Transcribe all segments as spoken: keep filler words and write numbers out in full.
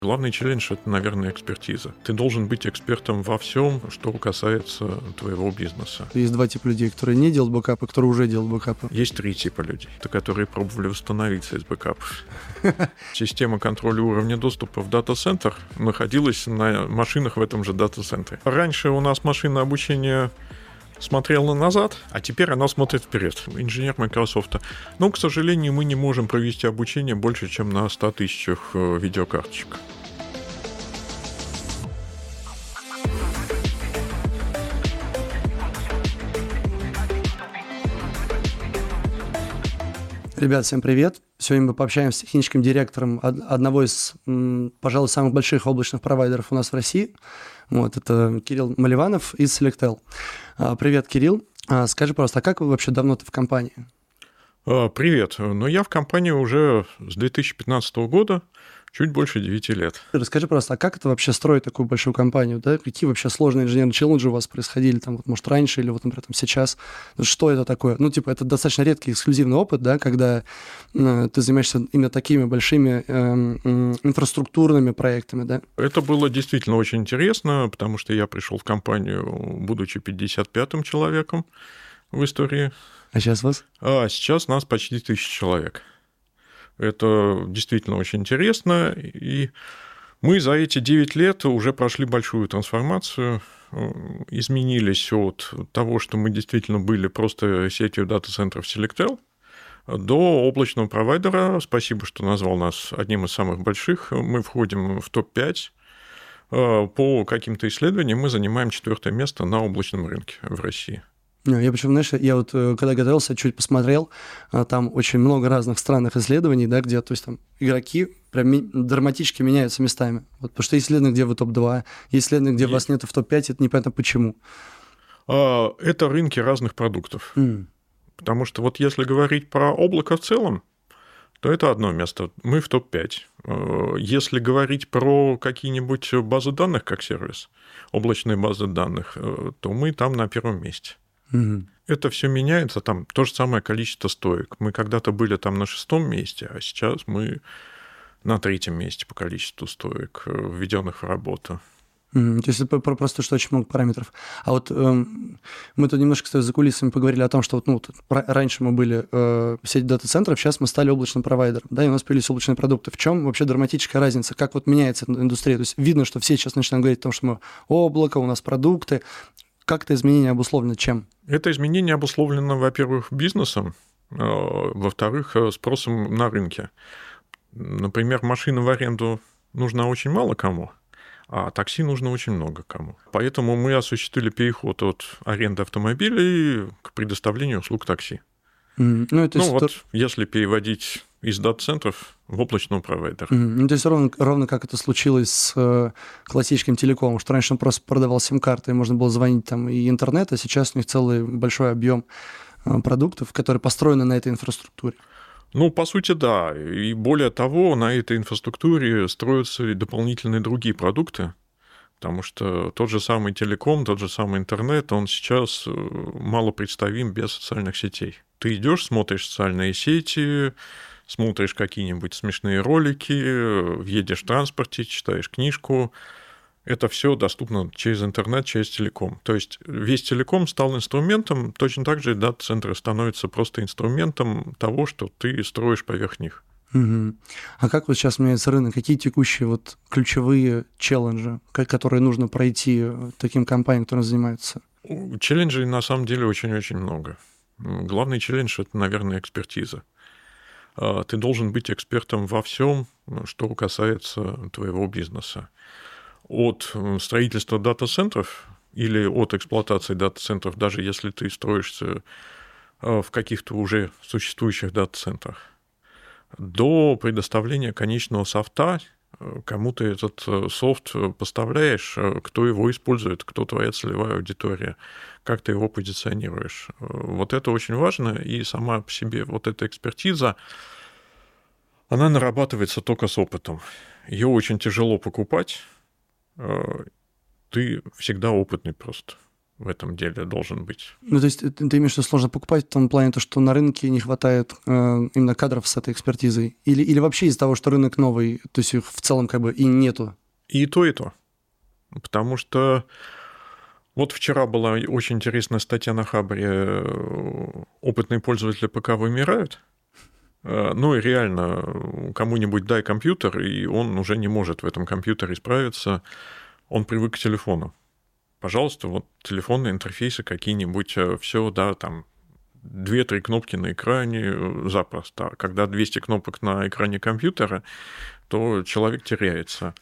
Главный челлендж – это, наверное, экспертиза. Ты должен быть экспертом во всем, что касается твоего бизнеса. Есть два типа людей, которые не делают бэкапы, которые уже делают бэкапы. Есть три типа людей, которые пробовали восстановиться из бэкапов. Система контроля уровня доступа в дата-центр находилась на машинах в этом же дата-центре. Раньше у нас машинное обучение смотрела назад, а теперь она смотрит вперед. Инженер Microsoft. Но, к сожалению, мы не можем провести обучение больше, чем на ста тысячах видеокарточек. Ребят, всем привет. Сегодня мы пообщаемся с техническим директором одного из, пожалуй, самых больших облачных провайдеров у нас в России. Вот, это Кирилл Маливанов из Selectel. Привет, Кирилл. Скажи, пожалуйста, а как вы вообще давно-то в компании? Привет. Ну, я в компании уже с две тысячи пятнадцатого года, чуть больше девяти лет. Расскажи, пожалуйста, а как это вообще строить такую большую компанию? Да? Какие вообще сложные инженерные челленджи у вас происходили, там, вот, может, раньше или, вот, например, там, сейчас? Что это такое? Ну, типа, это достаточно редкий эксклюзивный опыт, да, когда э, ты занимаешься именно такими большими э, э, инфраструктурными проектами, да? Это было действительно очень интересно, потому что я пришел в компанию, будучи пятьдесят пятым человеком в истории. А сейчас вас? А сейчас нас почти тысяча человек. Это действительно очень интересно, и мы за эти девять лет уже прошли большую трансформацию, изменились от того, что мы действительно были просто сетью дата-центров Selectel, до облачного провайдера. Спасибо, что назвал нас одним из самых больших. Мы входим в топ пять. По каким-то исследованиям мы занимаем четвертое место на облачном рынке в России. Я почему, знаешь, я вот когда готовился, чуть посмотрел, там очень много разных странных исследований, да, где, то есть там игроки прям драматически меняются местами. Вот, потому что есть исследования, где вы топ два, есть исследования, где есть. Вас нет в топ пять, это непонятно почему. Это рынки разных продуктов. Mm. Потому что вот если говорить про облако в целом, то это одно место. Мы в топ пять. Если говорить про какие-нибудь базы данных как сервис, облачные базы данных, то мы там на первом месте. Угу. Это все меняется, там то же самое количество стоек. Мы когда-то были там на шестом месте, а сейчас мы на третьем месте по количеству стоек, введенных в работу. Mm, то есть это просто что очень много параметров. А вот э, мы тут немножко, кстати, за кулисами поговорили о том, что вот, ну, тут, раньше мы были э, в сети дата-центров, сейчас мы стали облачным провайдером, да, и у нас появились облачные продукты. В чем вообще драматическая разница? Как вот меняется индустрия? То есть видно, что все сейчас начинают говорить о том, что мы облако, у нас продукты. Как это изменение обусловлено чем? Это изменение обусловлено, во-первых, бизнесом, во-вторых, спросом на рынке. Например, машина в аренду нужна очень мало кому, а такси нужно очень много кому. Поэтому мы осуществили переход от аренды автомобилей к предоставлению услуг такси. Mm, ну, это ну вот, то... если переводить из дата-центров в облачного провайдера. Mm, ну, то есть ровно, ровно как это случилось с э, классическим телекомом, что раньше он просто продавал сим-карты, и можно было звонить там и интернет, а сейчас у них целый большой объем э, продуктов, которые построены на этой инфраструктуре. Ну, по сути, да. И более того, на этой инфраструктуре строятся и дополнительные другие продукты, потому что тот же самый телеком, тот же самый интернет, он сейчас мало представим без социальных сетей. Ты идешь, смотришь социальные сети, смотришь какие-нибудь смешные ролики, едешь в транспорте, читаешь книжку. Это все доступно через интернет, через телеком. То есть весь телеком стал инструментом, точно так же и дата-центры становятся просто инструментом того, что ты строишь поверх них. Угу. А как вот сейчас меняется рынок? Какие текущие вот ключевые челленджи, которые нужно пройти таким компаниям, которые занимаются? Челленджей на самом деле очень-очень много. Главный челлендж – это, наверное, экспертиза. Ты должен быть экспертом во всем, что касается твоего бизнеса. От строительства дата-центров или от эксплуатации дата-центров, даже если ты строишься в каких-то уже существующих дата-центрах, до предоставления конечного софта, кому ты этот софт поставляешь, кто его использует, кто твоя целевая аудитория, как ты его позиционируешь. Вот это очень важно, и сама по себе вот эта экспертиза, она нарабатывается только с опытом. Ее очень тяжело покупать, ты всегда опытный просто. в этом деле должен быть. Ну, то есть ты, ты имеешь в виду, сложно покупать в том плане, то, что на рынке не хватает э, именно кадров с этой экспертизой? Или, или вообще из-за того, что рынок новый, то есть их в целом как бы и нету? И то, и то. Потому что вот вчера была очень интересная статья на Хабре «Опытные пользователи ПК вымирают». Ну и реально, кому-нибудь дай компьютер, и он уже не может в этом компьютере справиться. Он привык к телефону. Пожалуйста, вот телефонные интерфейсы какие-нибудь, все, да, там две-три кнопки на экране запросто. А когда двести кнопок на экране компьютера, то человек теряется.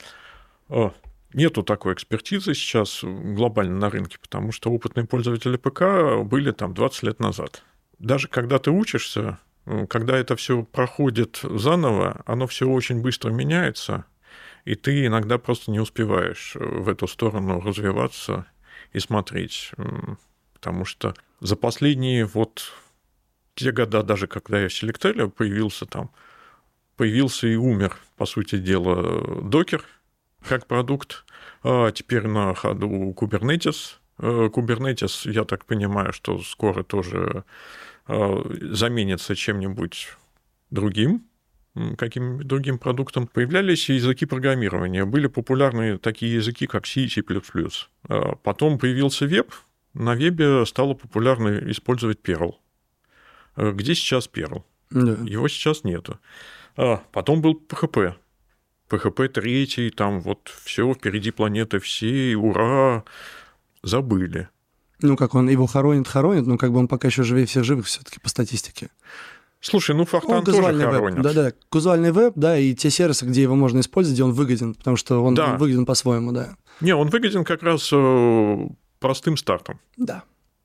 Нету такой экспертизы сейчас глобально на рынке, потому что опытные пользователи ПК были там двадцать лет назад. Даже когда ты учишься, когда это все проходит заново, оно все очень быстро меняется, и ты иногда просто не успеваешь в эту сторону развиваться и смотреть. Потому что за последние вот те года, даже когда я в Selectel появился там, появился и умер, по сути дела, докер как продукт, а теперь на ходу Kubernetes. Kubernetes, я так понимаю, что скоро тоже заменится чем-нибудь другим, каким-нибудь другим продуктом. Появлялись языки программирования. Были популярны такие языки, как C и C++. Потом появился веб. На вебе стало популярно использовать Perl. Где сейчас Perl? Да. Его сейчас нету. Потом был пи эйч пи. пи эйч пи три, там вот все впереди планеты всей, ура, забыли. Ну, как он его хоронит, хоронит, но как бы он пока еще живее всех живых все-таки по статистике. Слушай, ну Fortran тоже хоронит. Да-да, казуальный веб, да, и те сервисы, где его можно использовать, где он выгоден, потому что он, да. он выгоден по-своему, да. Не, он выгоден как раз простым стартом. Да.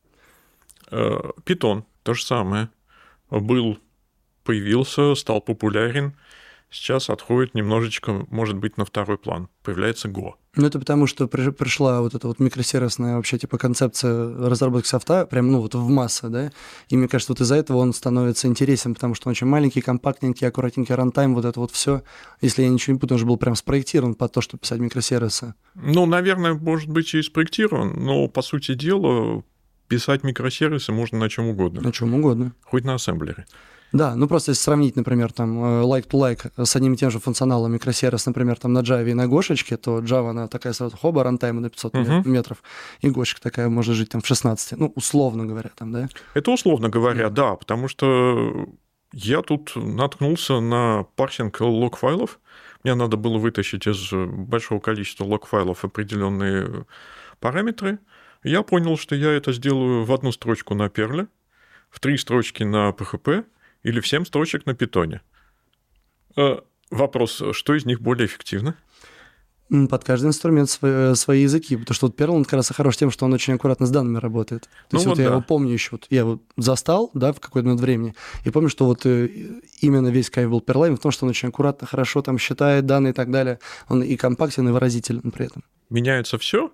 Python то же самое. Был, появился, стал популярен. Сейчас отходит немножечко, может быть, на второй план. Появляется Go. Ну, это потому, что пришла вот эта вот микросервисная вообще типа концепция разработки софта, прям, ну, вот в массы, да, и мне кажется, вот из-за этого он становится интересен, потому что он очень маленький, компактненький, аккуратненький, рантайм, вот это вот все. Если я ничего не путаю, он же был прям спроектирован под то, чтобы писать микросервисы. Ну, наверное, может быть, и спроектирован, но, по сути дела, писать микросервисы можно на чем угодно. На чем угодно. Хоть на ассемблере. Да, ну просто если сравнить, например, там like-to-like с одним и тем же функционалом микросервис, например, там на Java и на Гошечке, то Java, она такая сразу хоба, рантайм на пятьсот uh-huh. метров, и Гошечка такая может жить там в шестнадцати, ну, условно говоря, там, да? Это условно говоря, да, да, потому что я тут наткнулся на парсинг лог-файлов, мне надо было вытащить из большого количества лог-файлов определенные параметры, я понял, что я это сделаю в одну строчку на Perl, в три строчки на пи эйч пи, или в семь строчек на питоне. Вопрос, что из них более эффективно? Под каждый инструмент свои, свои языки, потому что вот Perl, он как раз хорош тем, что он очень аккуратно с данными работает. То ну есть вот, вот я да. его помню еще, вот я его застал, да, в какой-то момент времени, и помню, что вот именно весь кайф был Perl в том, что он очень аккуратно, хорошо там считает данные и так далее. Он и компактен, и выразителен при этом. Меняется все.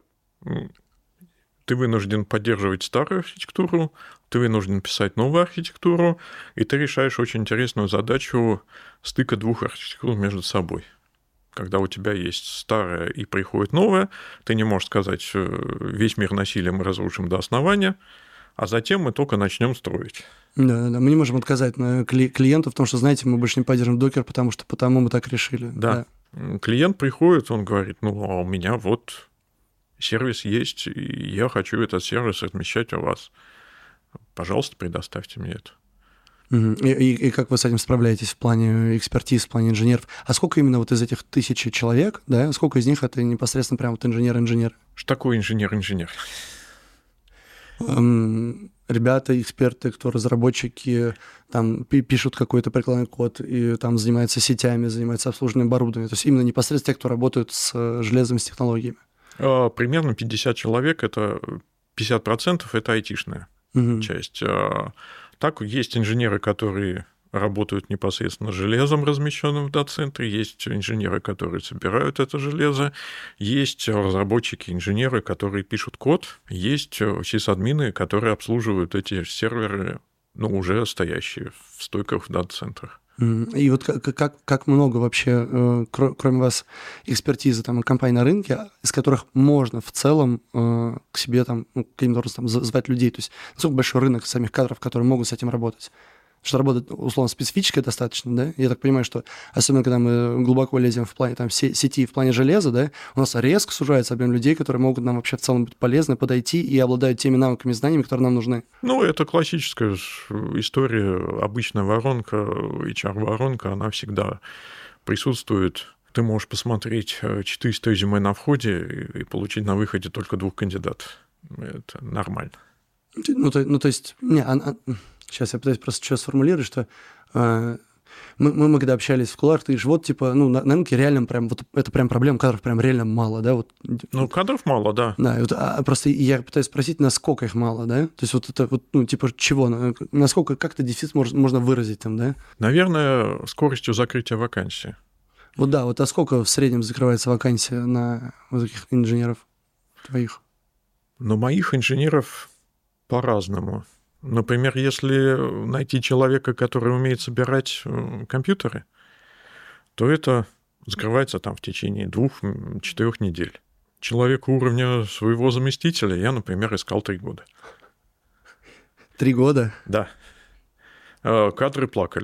Ты вынужден поддерживать старую архитектуру, ты вынужден писать новую архитектуру, и ты решаешь очень интересную задачу стыка двух архитектур между собой. Когда у тебя есть старая и приходит новая, ты не можешь сказать, весь мир насилия мы разрушим до основания, а затем мы только начнем строить. Да, да, да. Мы не можем отказать клиенту в том, что, знаете, мы больше не поддерживаем докер, потому что потому мы так решили. Да. да. Клиент приходит, он говорит, ну, а у меня вот сервис есть, и я хочу этот сервис размещать у вас. Пожалуйста, предоставьте мне это. И, и, и как вы с этим справляетесь в плане экспертиз, в плане инженеров? А сколько именно вот из этих тысячи человек, да, сколько из них это непосредственно прям вот инженер-инженер? Что такое инженер-инженер? Эм, ребята, эксперты, кто разработчики, там пишут какой-то прикладной код и там занимаются сетями, занимаются обслуживанием оборудования. То есть именно непосредственно те, кто работают с железом, с технологиями. Примерно пятьдесят человек, это пятьдесят процентов это айтишная угу. часть. Так, есть инженеры, которые работают непосредственно с железом, размещенным в дата-центре, есть инженеры, которые собирают это железо, есть разработчики, инженеры, которые пишут код, есть сисадмины, которые обслуживают эти серверы, ну, уже стоящие в стойках в дата-центрах. И вот как, как, как много вообще, э, кроме вас, экспертизы там, компаний на рынке, из которых можно в целом э, к себе там, ну, каким-то образом там, звать людей? То есть насколько большой рынок самих кадров, которые могут с этим работать? Что работа, условно, специфическая достаточно, да? Я так понимаю, что особенно, когда мы глубоко лезем в плане там, сети, в плане железа, да, у нас резко сужается объем людей, которые могут нам вообще в целом быть полезны, подойти и обладают теми навыками и знаниями, которые нам нужны. Ну, это классическая история, обычная воронка, эйч ар-воронка, она всегда присутствует. Ты можешь посмотреть четыреста резюме на входе и получить на выходе только двух кандидатов. Это нормально. Ну, то, ну, то есть... Не, а, а, сейчас я пытаюсь просто что сформулировать, что э, мы, мы, мы когда общались в кулуарах, ты говоришь, вот, типа, ну, на, на рынке реально прям, вот это прям проблема, кадров прям реально мало, да? Вот, ну, кадров мало, да. Да, вот, а просто я пытаюсь спросить, насколько их мало, да? То есть вот это, вот, ну, типа, чего? Насколько, как-то дефицит можно, можно выразить там, да? Наверное, скоростью закрытия вакансии. Вот да, вот а сколько в среднем закрывается вакансия на вот таких инженеров твоих? Но моих инженеров по-разному. Например, если найти человека, который умеет собирать компьютеры, то это закрывается там в течение двух-четырех недель. Человека уровня своего заместителя я, например, искал три года. Три года? Да. Кадры плакали.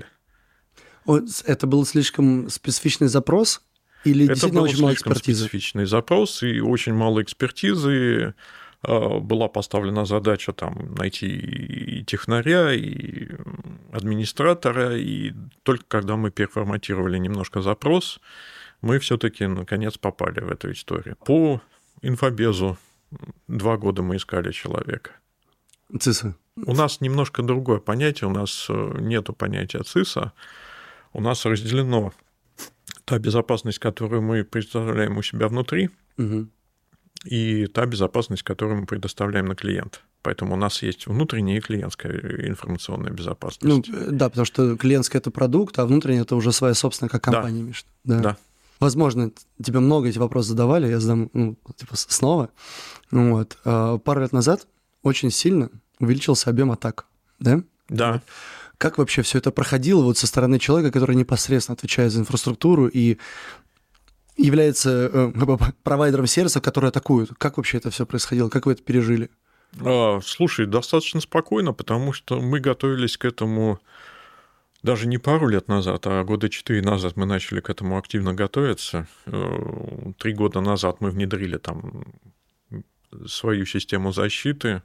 Это был слишком специфичный запрос? Или это действительно был очень мало слишком экспертизы? Специфичный запрос и очень мало экспертизы. Была поставлена задача там, найти и технаря, и администратора, и только когда мы переформатировали немножко запрос, мы все-таки наконец попали в эту историю. По инфобезу два года мы искали человека. ЦИСа. У нас немножко другое понятие, у нас нету понятия ЦИСа, у нас разделено та безопасность, которую мы представляем у себя внутри, угу. и та безопасность, которую мы предоставляем на клиента. Поэтому у нас есть внутренняя и клиентская информационная безопасность. Ну, да, потому что клиентская – это продукт, а внутренняя – это уже своя собственная, как компания. Да. Да. да. Возможно, тебе много эти вопросы задавали, я задам ну, типа, снова. Вот. Пару лет назад очень сильно увеличился объем атак, да? Да. Вот. Как вообще все это проходило вот со стороны человека, который непосредственно отвечает за инфраструктуру и является э, провайдером сервисов, которые атакуют? Как вообще это все происходило? Как вы это пережили? А, слушай, достаточно спокойно, потому что мы готовились к этому даже не пару лет назад, а года четыре назад мы начали к этому активно готовиться. Три года назад мы внедрили там свою систему защиты,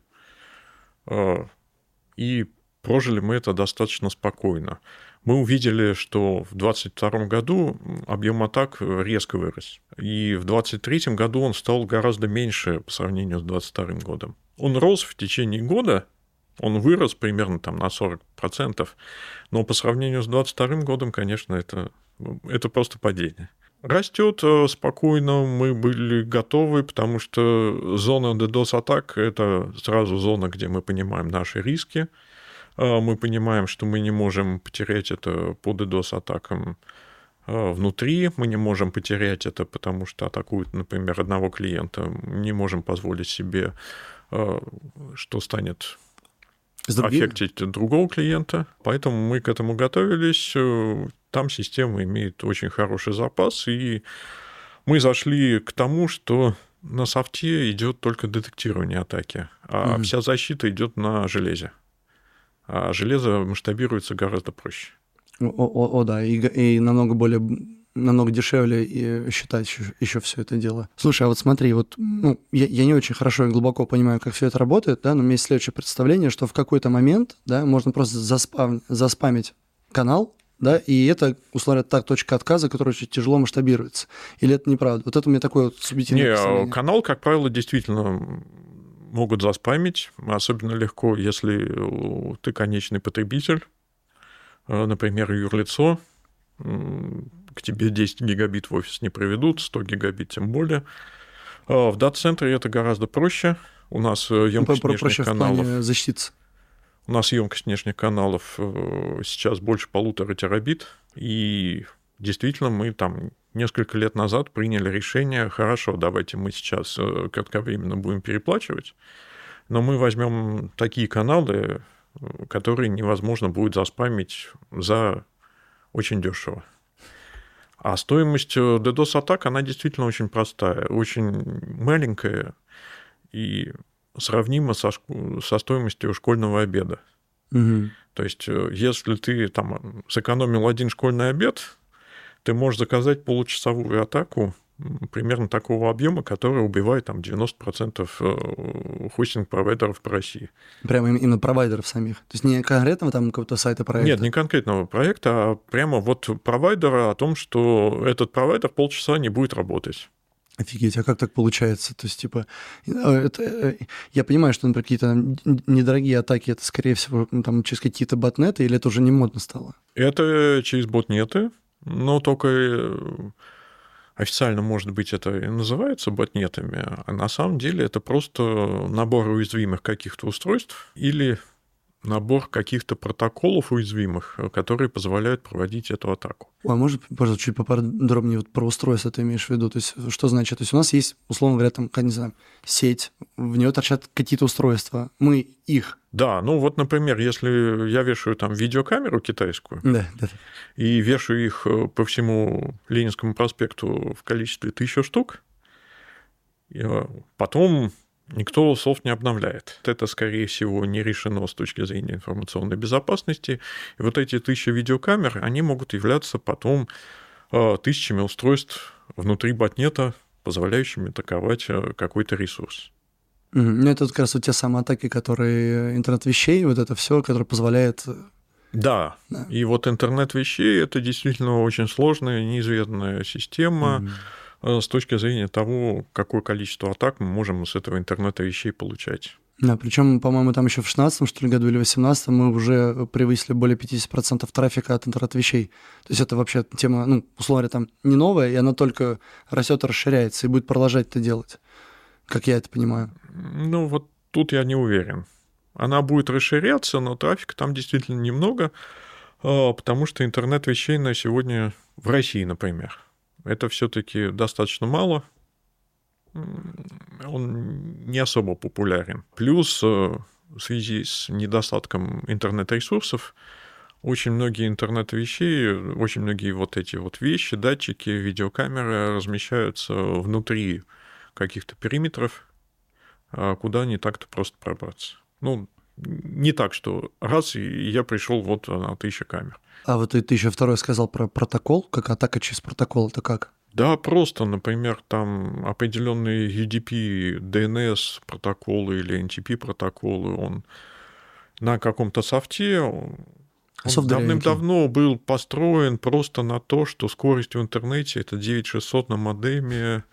и прожили мы это достаточно спокойно. Мы увидели, что в двадцать втором году объем атак резко вырос. И в двадцать третьем году он стал гораздо меньше по сравнению с двадцать вторым годом. Он рос в течение года, он вырос примерно там на сорок процентов, но по сравнению с двадцать вторым годом, конечно, это, это просто падение. Растет спокойно, мы были готовы, потому что зона DDoS-атак – это сразу зона, где мы понимаем наши риски. Мы понимаем, что мы не можем потерять это по DDoS-атакам внутри, мы не можем потерять это, потому что атакуют, например, одного клиента, не можем позволить себе, что станет аффектить другого клиента. Поэтому мы к этому готовились. Там система имеет очень хороший запас, и мы зашли к тому, что на софте идет только детектирование атаки, а mm-hmm. вся защита идет на железе. А железо масштабируется гораздо проще. О, о, о да, и, и намного более, намного дешевле и считать еще, еще все это дело. Слушай, а вот смотри, вот ну, я, я не очень хорошо и глубоко понимаю, как все это работает, да, но у меня есть следующее представление, что в какой-то момент, да, можно просто заспам, заспамить канал, да, и это, условно, та точка отказа, которая очень тяжело масштабируется. Или это неправда? Вот это у меня такое вот субъективное представление. Не, канал, как правило, действительно могут заспамить, особенно легко, если ты конечный потребитель, например, юрлицо, к тебе десять гигабит в офис не проведут, сто гигабит тем более. В дата-центре это гораздо проще. У нас емкость внешних проще каналов... в плане защититься. У нас емкость внешних каналов сейчас больше полутора терабит, и действительно мы там несколько лет назад приняли решение, хорошо, давайте мы сейчас кратковременно будем переплачивать, но мы возьмем такие каналы, которые невозможно будет заспамить за очень дешево. А стоимость DDoS-атак, она действительно очень простая, очень маленькая и сравнима со, со стоимостью школьного обеда. Угу. То есть, если ты там сэкономил один школьный обед, ты можешь заказать получасовую атаку примерно такого объема, который убивает там девяносто процентов хостинг-провайдеров по России. Прямо именно провайдеров самих? То есть не конкретного там какого-то сайта проекта? Нет, не конкретного проекта, а прямо вот провайдера о том, что этот провайдер полчаса не будет работать. Офигеть, а как так получается? То есть, типа, это, я понимаю, что, например, какие-то недорогие атаки, это, скорее всего, там, через какие-то ботнеты, или это уже не модно стало? Это через ботнеты, но только официально, может быть, это и называется ботнетами, а на самом деле это просто набор уязвимых каких-то устройств или набор каких-то протоколов уязвимых, которые позволяют проводить эту атаку. А может, пожалуйста, чуть поподробнее вот про устройство ты имеешь в виду? То есть что значит? То есть у нас есть, условно говоря, там, не знаю, сеть, в нее торчат какие-то устройства, мы их. Да, ну вот, например, если я вешаю там видеокамеру китайскую, да, да. и вешаю их по всему Ленинскому проспекту в количестве тысячи штук, потом никто софт не обновляет. Это, скорее всего, не решено с точки зрения информационной безопасности. И вот эти тысячи видеокамер, они могут являться потом тысячами устройств внутри ботнета, позволяющими атаковать какой-то ресурс. Mm-hmm. Ну, это как раз вот те самые атаки, которые интернет вещей, вот это все, которое позволяет... Да. да, и вот интернет вещей – это действительно очень сложная, неизведанная система, mm-hmm. с точки зрения того, какое количество атак мы можем с этого интернета вещей получать. Да, причем, по-моему, там еще в шестнадцатом, что ли, году или в восемнадцатом мы уже превысили более пятьдесят процентов трафика от интернет-вещей. То есть это вообще тема, ну, условно говоря, там не новая, и она только растет и расширяется, и будет продолжать это делать, как я это понимаю. Ну, вот тут я не уверен. Она будет расширяться, но трафика там действительно немного, потому что интернет-вещей на сегодня в России, например, это все-таки достаточно мало, он не особо популярен. Плюс в связи с недостатком интернет-ресурсов очень многие интернет-вещи, очень многие вот эти вот вещи, датчики, видеокамеры размещаются внутри каких-то периметров, куда не так-то просто пробраться. Ну, не так, что раз, и я пришел вот на тысячу камер. А вот ты, ты еще второй сказал про протокол, как атака через протокол, это как? Да, просто, например, там определенные ю ди пи, ди эн эс протоколы или эн ти пи протоколы, он на каком-то софте, он давным-давно был построен просто на то, что скорость в интернете это девять тысяч шестьсот на модеме,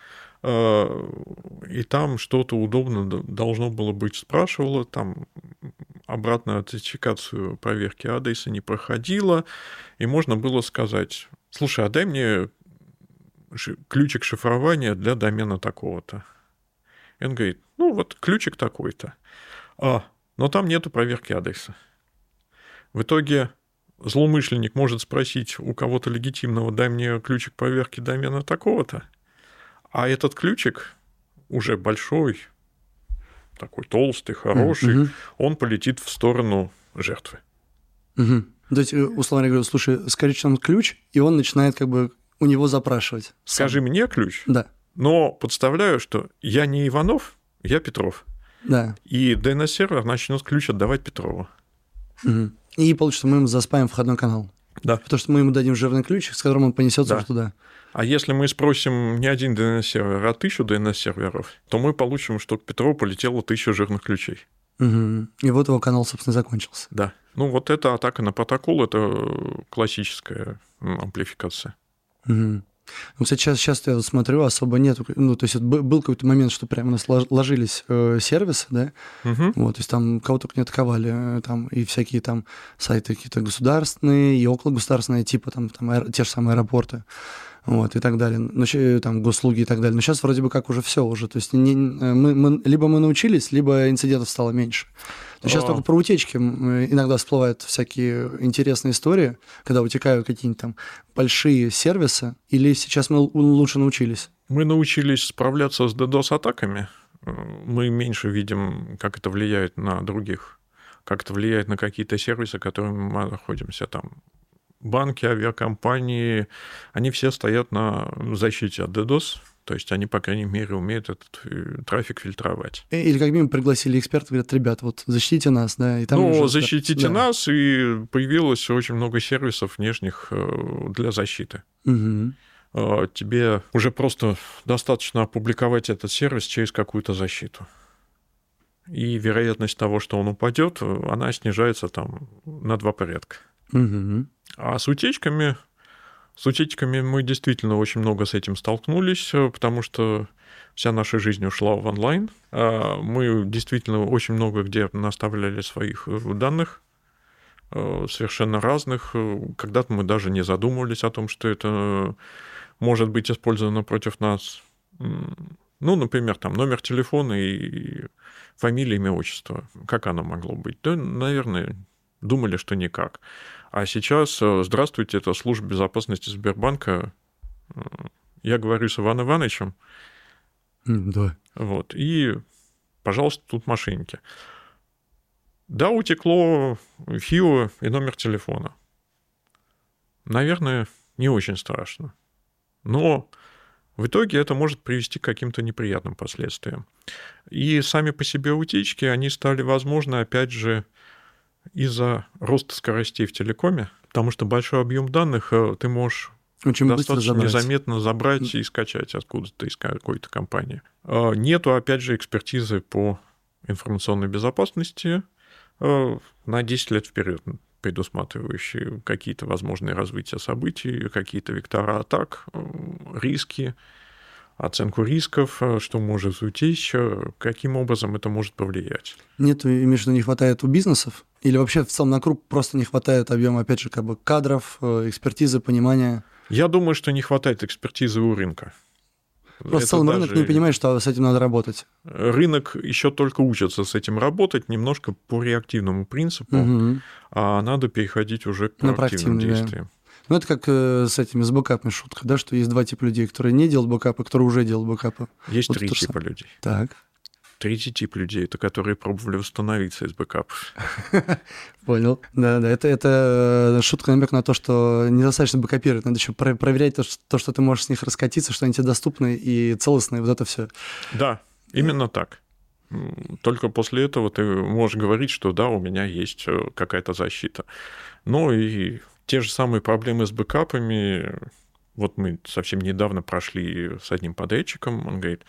и там что-то удобно должно было быть. Спрашивало, там обратную аутентификацию проверки адреса не проходила, и можно было сказать: слушай, а дай мне ключик шифрования для домена такого-то. И он говорит: ну вот ключик такой-то. А, но там нету проверки адреса. В итоге злоумышленник может спросить у кого-то легитимного: дай мне ключик проверки домена такого-то. А этот ключик уже большой, такой толстый, хороший, mm-hmm. он полетит в сторону жертвы. Mm-hmm. То есть, условно говоря, слушай, скажи нам ключ, и он начинает как бы у него запрашивать. Скажи мне ключ, да. но подставляю, что я не Иванов, я Петров. Да. И ди эн эс-сервер начнет ключ отдавать Петрову. Mm-hmm. И получится, мы ему заспаем входной канал. Да. Потому что мы ему дадим жирный ключ, с которым он понесется да. туда. А если мы спросим не один ди эн эс-сервер, а тысячу ди эн эс-серверов, то мы получим, что к Петрову полетело тысяча жирных ключей. Угу. И вот его канал, собственно, закончился. Да. Ну, вот эта атака на протокол – это классическая амплификация. Угу. Ну, кстати, сейчас, сейчас я смотрю, особо нету. Ну, то есть был какой-то момент, что прямо у нас ложились э, сервисы, да, угу. вот, то есть там кого только не атаковали, там и всякие там сайты какие-то государственные и окологосударственные, типа там, там аэро, те же самые аэропорты. Вот, и так далее, ну, там, госуслуги и так далее. Но сейчас вроде бы как уже все уже. То есть не, мы, мы, либо мы научились, либо инцидентов стало меньше. Но сейчас только про утечки иногда всплывают всякие интересные истории, когда утекают какие-нибудь там большие сервисы, или сейчас мы лучше научились? Мы научились справляться с DDoS-атаками. Мы меньше видим, как это влияет на других, как это влияет на какие-то сервисы, которыми мы находимся там банки, авиакомпании, они все стоят на защите от DDoS, то есть они, по крайней мере, умеют этот трафик фильтровать. Или как минимум пригласили экспертов, говорят, ребят, вот защитите нас, да, и там... Ну, уже... защитите да. нас, и появилось очень много сервисов внешних для защиты. Угу. Тебе уже просто достаточно опубликовать этот сервис через какую-то защиту. И вероятность того, что он упадет, она снижается там на два порядка. Угу. А с утечками... С утечками мы действительно очень много с этим столкнулись, потому что вся наша жизнь ушла в онлайн. Мы действительно очень много где наставляли своих данных, совершенно разных. Когда-то мы даже не задумывались о том, что это может быть использовано против нас. Ну, например, там номер телефона и фамилия, имя, отчество. Как оно могло быть? Да, наверное, думали, что никак. А сейчас, здравствуйте, это служба безопасности Сбербанка. Я говорю с Иваном Ивановичем. Да. Вот. И, пожалуйста, тут мошенники. Да, утекло ФИО и номер телефона. Наверное, не очень страшно. Но в итоге это может привести к каким-то неприятным последствиям. И сами по себе утечки, они стали возможны, опять же, из-за роста скоростей в телекоме, потому что большой объем данных ты можешь очень достаточно забрать. незаметно забрать и скачать откуда-то из какой-то компании. Нету, опять же, экспертизы по информационной безопасности на десять лет вперед, предусматривающие какие-то возможные развития событий, какие-то вектора атак, риски, оценку рисков, что может утечь, каким образом это может повлиять. Нету, имеешь в виду, не хватает у бизнесов? Или вообще в целом на круг просто не хватает объема, опять же, как бы кадров, экспертизы, понимания? Я думаю, что не хватает экспертизы у рынка. Просто в целом даже... рынок не понимает, что с этим надо работать. Рынок еще только учится с этим работать, немножко по реактивному принципу, угу. а надо переходить уже к проактивным действиям. Да. Ну, это как э, с этими, с бэкапами шутка, да, что есть два типа людей, которые не делают бэкапы, которые уже делают бэкапы. Есть вот три типа людей. Так. Третий тип людей, это которые пробовали восстановиться из бэкапов. Понял. Да-да, это, это шутка, намек на то, что недостаточно бэкапировать, надо еще проверять то, что, то, что ты можешь с них раскатиться, что они тебе доступны и целостные, вот это все. Да, именно так. Только после этого ты можешь говорить, что да, у меня есть какая-то защита. Ну и те же самые проблемы с бэкапами. Вот мы совсем недавно прошли с одним подрядчиком, он говорит: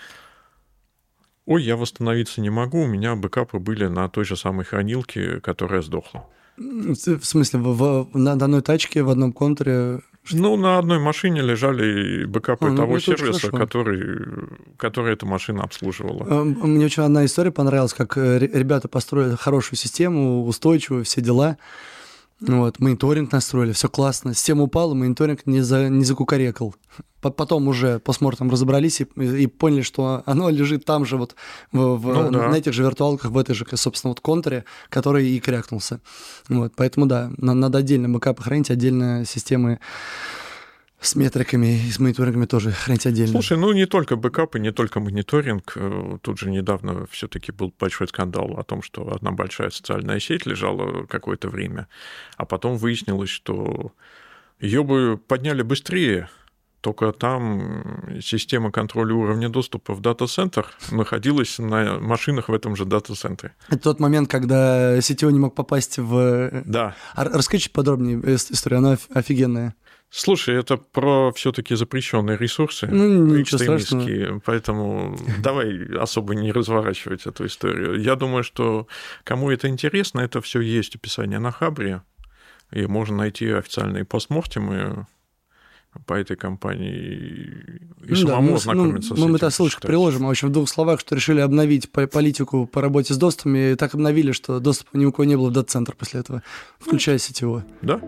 ой, я восстановиться не могу, у меня бэкапы были на той же самой хранилке, которая сдохла. В смысле, в, в, на одной тачке, в одном контуре? Ну, на одной машине лежали бэкапы а, того ну, сервиса, который, который эта машина обслуживала. Мне очень одна история понравилась, как ребята построили хорошую систему, устойчивую, все дела. Вот, мониторинг настроили, все классно. Система упала, мониторинг не, за, не закукарекал. Потом уже постмортом разобрались и, и поняли, что оно лежит там же, вот в, в, ну, да. на этих же виртуалках, в этой же, собственно, вот контуре, который и крякнулся. Вот, поэтому, да, надо отдельно бэкапы хранить, отдельно системы с метриками и с мониторингами тоже хранить отдельно. Слушай, ну не только бэкапы, не только мониторинг. Тут же недавно все-таки был большой скандал о том, что одна большая социальная сеть лежала какое-то время, а потом выяснилось, что ее бы подняли быстрее, только там система контроля уровня доступа в дата-центр находилась на машинах в этом же дата-центре. Это тот момент, когда сетевой не мог попасть в... Да. Расскажи чуть подробнее историю, она офигенная. Слушай, это про все-таки запрещенные ресурсы, ну, экстремистские, поэтому давай особо не разворачивать эту историю. Я думаю, что кому это интересно, это все есть описание на Хабре, и можно найти официальные постмортемы по этой компании и ну, самому да, мы, ознакомиться ну, с этим. Мы это ссылочку приложим, а в общем, в двух словах, что решили обновить политику по работе с доступами, и так обновили, что доступа ни у кого не было в дата-центр после этого, включая сетевой. Да.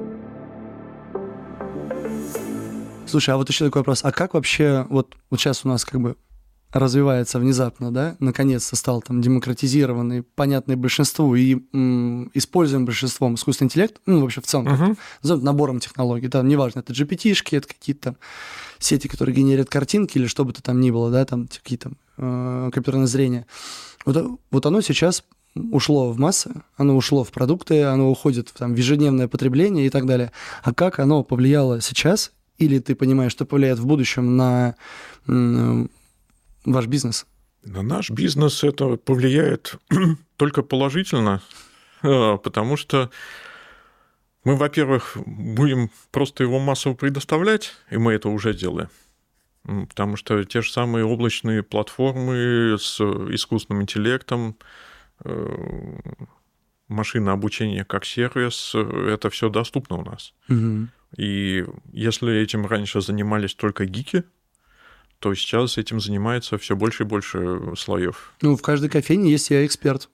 Слушай, а вот еще такой вопрос. А как вообще, вот, вот сейчас у нас как бы развивается внезапно, да, наконец-то стал там демократизированный, понятный большинству и м, используем большинством искусственный интеллект, ну, вообще в целом, uh-huh. назовем набором технологий, там, неважно, это джи пи ти-шки, это какие-то там сети, которые генерят картинки или что бы то там ни было, да, там какие-то э, компьютерное зрение. Вот, вот оно сейчас ушло в массы, оно ушло в продукты, оно уходит там, в ежедневное потребление и так далее. А как оно повлияло сейчас, или ты понимаешь, что повлияет в будущем на м, ваш бизнес? На наш бизнес это повлияет только положительно, потому что мы, во-первых, будем просто его массово предоставлять, и мы это уже делаем. Потому что те же самые облачные платформы с искусственным интеллектом, машинное обучение как сервис, это все доступно у нас. Угу. И если этим раньше занимались только гики, то сейчас этим занимается все больше и больше слоев. Ну, в каждой кофейне есть я эксперт.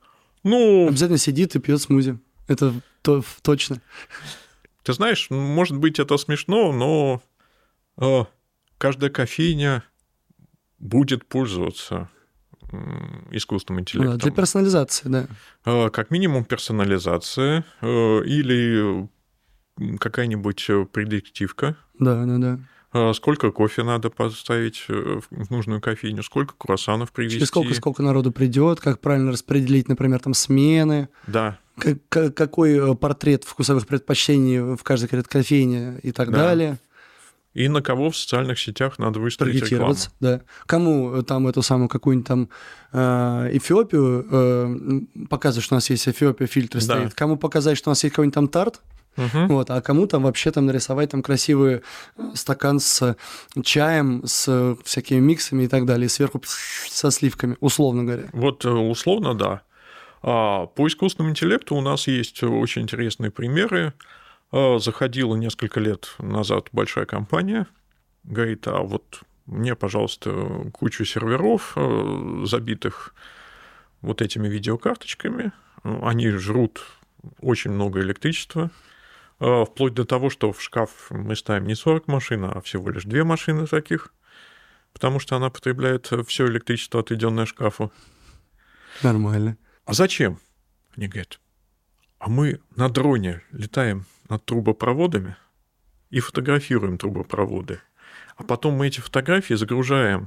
Ну, обязательно сидит и пьет смузи. Это то, точно. Ты знаешь, может быть, это смешно, но э, каждая кофейня будет пользоваться э, искусственным интеллектом. Да, для персонализации, да. Э, как минимум персонализация э, или какая-нибудь предиктивка. Да, да, да. Сколько кофе надо поставить в нужную кофейню, сколько круассанов привезти. Через сколько, сколько народу придет, как правильно распределить, например, там смены. Да. Как, какой портрет вкусовых предпочтений в каждой кофейне и так да. далее. И на кого в социальных сетях надо выставить рекламу. Да. Кому там эту самую какую-нибудь там э, Эфиопию э, показывать, что у нас есть Эфиопия, фильтр да. стоит. Кому показать, что у нас есть какой-нибудь там тарт. Uh-huh. Вот, а кому там вообще там нарисовать там красивый стакан с чаем, с всякими миксами и так далее, и сверху со сливками, условно говоря. Вот условно, да. А по искусственному интеллекту у нас есть очень интересные примеры. Заходила несколько лет назад большая компания, говорит, а вот мне, пожалуйста, кучу серверов, забитых вот этими видеокарточками, они жрут очень много электричества, вплоть до того, что в шкаф мы ставим не сорок машин, а всего лишь две машины таких, потому что она потребляет все электричество, отведенное шкафу. Нормально. А зачем? Они говорят, а мы на дроне летаем над трубопроводами и фотографируем трубопроводы, а потом мы эти фотографии загружаем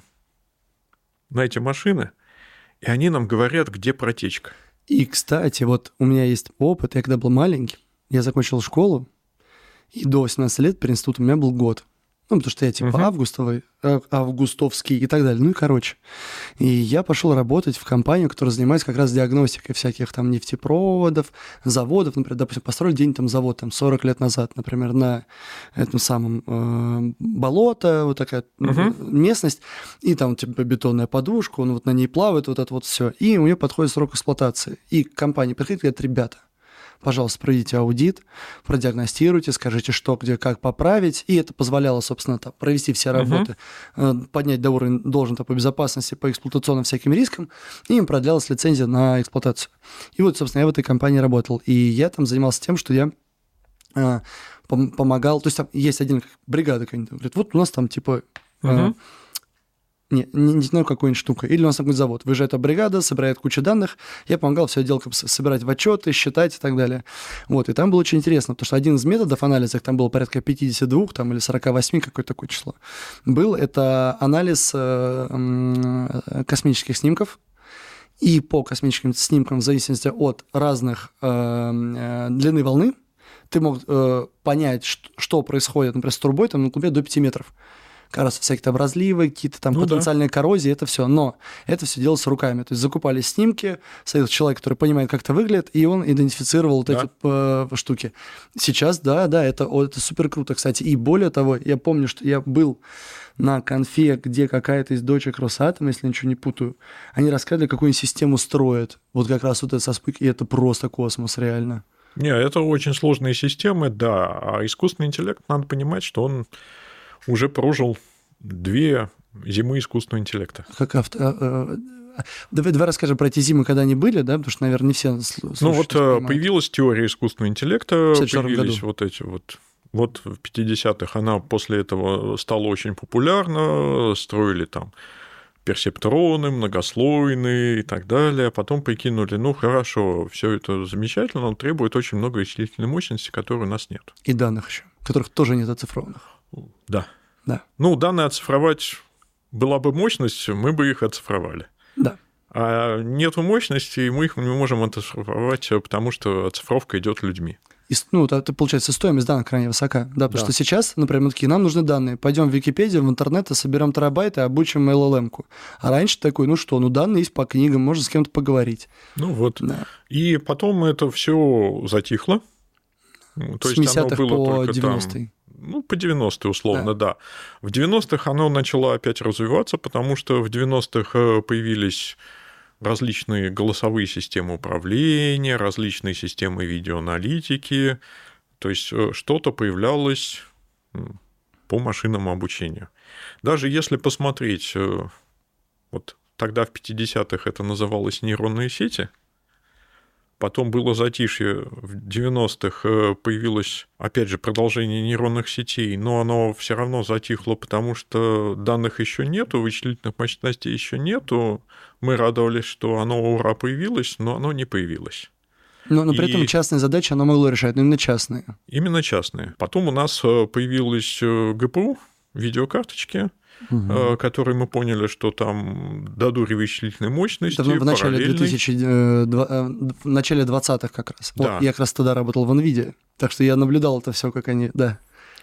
на эти машины, и они нам говорят, где протечка. И, кстати, вот у меня есть опыт, я когда был маленький, я закончил школу, и до восемнадцати лет при институте у меня был год. Ну, потому что я типа uh-huh. августовый, августовский и так далее. Ну и короче. И я пошел работать в компанию, которая занимается как раз диагностикой всяких там нефтепроводов, заводов. Например, допустим, построили день там завод там сорок лет назад, например, на этом самом э, болото, вот такая uh-huh. местность, и там типа бетонная подушка, он вот на ней плавает, вот это вот все. И у нее подходит срок эксплуатации. И компания приходит и говорит, ребята, пожалуйста, проведите аудит, продиагностируйте, скажите, что, где, как поправить. И это позволяло, собственно, там, провести все работы, uh-huh. поднять до уровня должен по безопасности, по эксплуатационным всяким рискам, и им продлялась лицензия на эксплуатацию. И вот, собственно, я в этой компании работал. И я там занимался тем, что я э, помогал... То есть там есть один бригада какая-нибудь, говорит, вот у нас там типа... Э, uh-huh. Не, не, не знаю, какой-нибудь штукой. Или у нас какой-нибудь завод. Выезжает эта бригада, собирает кучу данных. Я помогал все это дело собирать в отчеты, считать и так далее. Вот. И там было очень интересно, потому что один из методов анализа, там было порядка пятьдесят два там, или сорок восемь, какое-то такое число, был это анализ э, космических снимков. И по космическим снимкам, в зависимости от разных э, э, длины волны, ты мог э, понять, что, что происходит, например, с трубой там, на глубине до пяти метров. Как раз всякие там разливы, какие-то там ну, потенциальные да. коррозии, это все. Но это все делалось руками. То есть закупали снимки, стоит человек, который понимает, как это выглядит, и он идентифицировал вот да. эти э, штуки. Сейчас, да, да, это, это супер круто, кстати. И более того, я помню, что я был на конфе, где какая-то из дочек Росатома, если я ничего не путаю, они рассказывали, какую они систему строят. Вот как раз вот это со спутником, и это просто космос, реально. Не, это очень сложные системы, да. А искусственный интеллект, надо понимать, что он уже прожил две зимы искусственного интеллекта. Как авто... Давай, давай расскажем про эти зимы, когда они были, да, потому что, наверное, не все слушают. Ну вот понимают. Появилась теория искусственного интеллекта, появились году. вот эти вот... Вот в пятидесятых она после этого стала очень популярна, строили там персептроны, многослойные и так далее. Потом прикинули, ну хорошо, все это замечательно, но требует очень много вычислительной мощности, которой у нас нет. И данных еще, которых тоже нет оцифрованных. Да. Да. Ну, данные оцифровать была бы мощность, мы бы их оцифровали. Да. А нету мощности, и мы их не можем оцифровать, потому что оцифровка идет людьми. И, ну, это, получается, стоимость данных крайне высока. Да, потому Да. что сейчас, например, мы такие, нам нужны данные. Пойдем в Википедию, в интернет, и соберем терабайты, обучим эл эл эм-ку. А раньше такой, ну что, ну данные есть по книгам, можно с кем-то поговорить. Ну вот. Да. И потом это все затихло. То С есть оно семидесятых было по только девяностые. там, ну, по девяностые, условно, да. да. В девяностых оно начало опять развиваться, потому что в девяностых появились различные голосовые системы управления, различные системы видеоаналитики. То есть что-то появлялось по машинному обучению. Даже если посмотреть, вот тогда в пятидесятых это называлось нейронные сети, потом было затишье, в девяностых появилось, опять же, продолжение нейронных сетей, но оно все равно затихло, потому что данных еще нету, вычислительных мощностей еще нету. Мы радовались, что оно, ура, появилось, но оно не появилось. Но, но при И... этом частные задачи оно могло решать, но именно частные. Именно частные. Потом у нас появилась гэ пэ у, видеокарточки, угу. которые мы поняли, что там до дури вычислительной мощности. Это в начале, двухтысячных, в начале двадцатых как раз. Да. Вот, я как раз тогда работал в NVIDIA, так что я наблюдал это все, как они, да.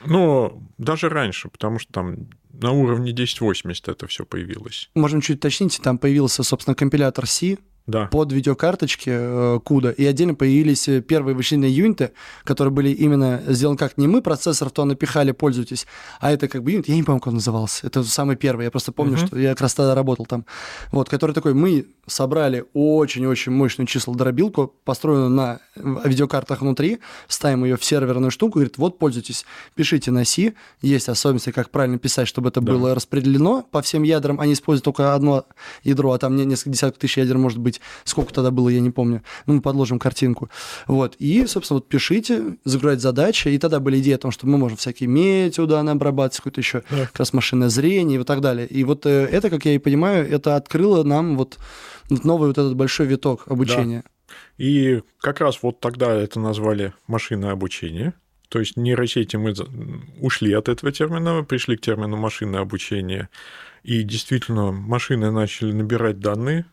Но даже раньше, потому что там на уровне десять восемьдесят это все появилось. Можем чуть уточнить, там появился, собственно, компилятор C, да. под видеокарточки CUDA, и отдельно появились первые вычислительные юниты, которые были именно сделаны как не мы процессор то напихали, пользуйтесь, а это как бы юнит, я не помню, как он назывался, это самый первый, я просто помню, uh-huh. что я как раз тогда работал там, вот, который такой, мы собрали очень-очень мощную числодробилку, построенную на видеокартах внутри, ставим ее в серверную штуку, говорит, вот, пользуйтесь, пишите на C, есть особенности, как правильно писать, чтобы это да. было распределено по всем ядрам, они используют только одно ядро, а там несколько десятков тысяч ядер может быть. Сколько тогда было, я не помню. Ну, мы подложим картинку. Вот. И, собственно, вот пишите, загружать задачи. И тогда были идеи о том, что мы можем всякие метеоданные обрабатывать, какое-то еще да. как раз машинное зрение и вот так далее. И вот это, как я и понимаю, это открыло нам вот новый вот этот большой виток обучения. Да. И как раз вот тогда это назвали машинное обучение. То есть нейросети мы ушли от этого термина, пришли к термину машинное обучение. И действительно, машины начали набирать данные.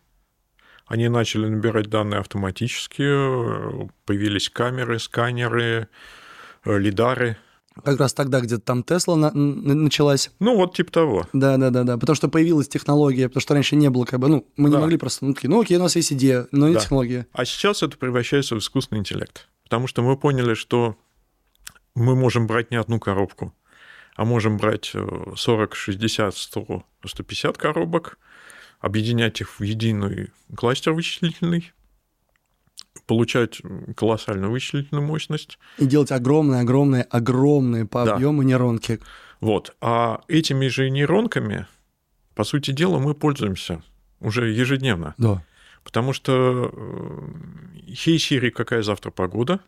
Они начали набирать данные автоматически, появились камеры, сканеры, лидары. Как раз тогда где-то там Тесла на- началась. Ну, вот типа того. Да-да-да, потому что появилась технология, потому что раньше не было как бы, ну, мы не да. могли просто, ну, такие, ну, окей, у нас есть идея, но не да. технология. А сейчас это превращается в искусственный интеллект, потому что мы поняли, что мы можем брать не одну коробку, а можем брать сорок, шестьдесят, сто, сто пятьдесят коробок, объединять их в единый кластер вычислительный, получать колоссальную вычислительную мощность. И делать огромные-огромные, огромные по да. объему нейронки. Вот. А этими же нейронками, по сути дела, мы пользуемся уже ежедневно. Да. Потому что «Хей, Сири, какая завтра погода?»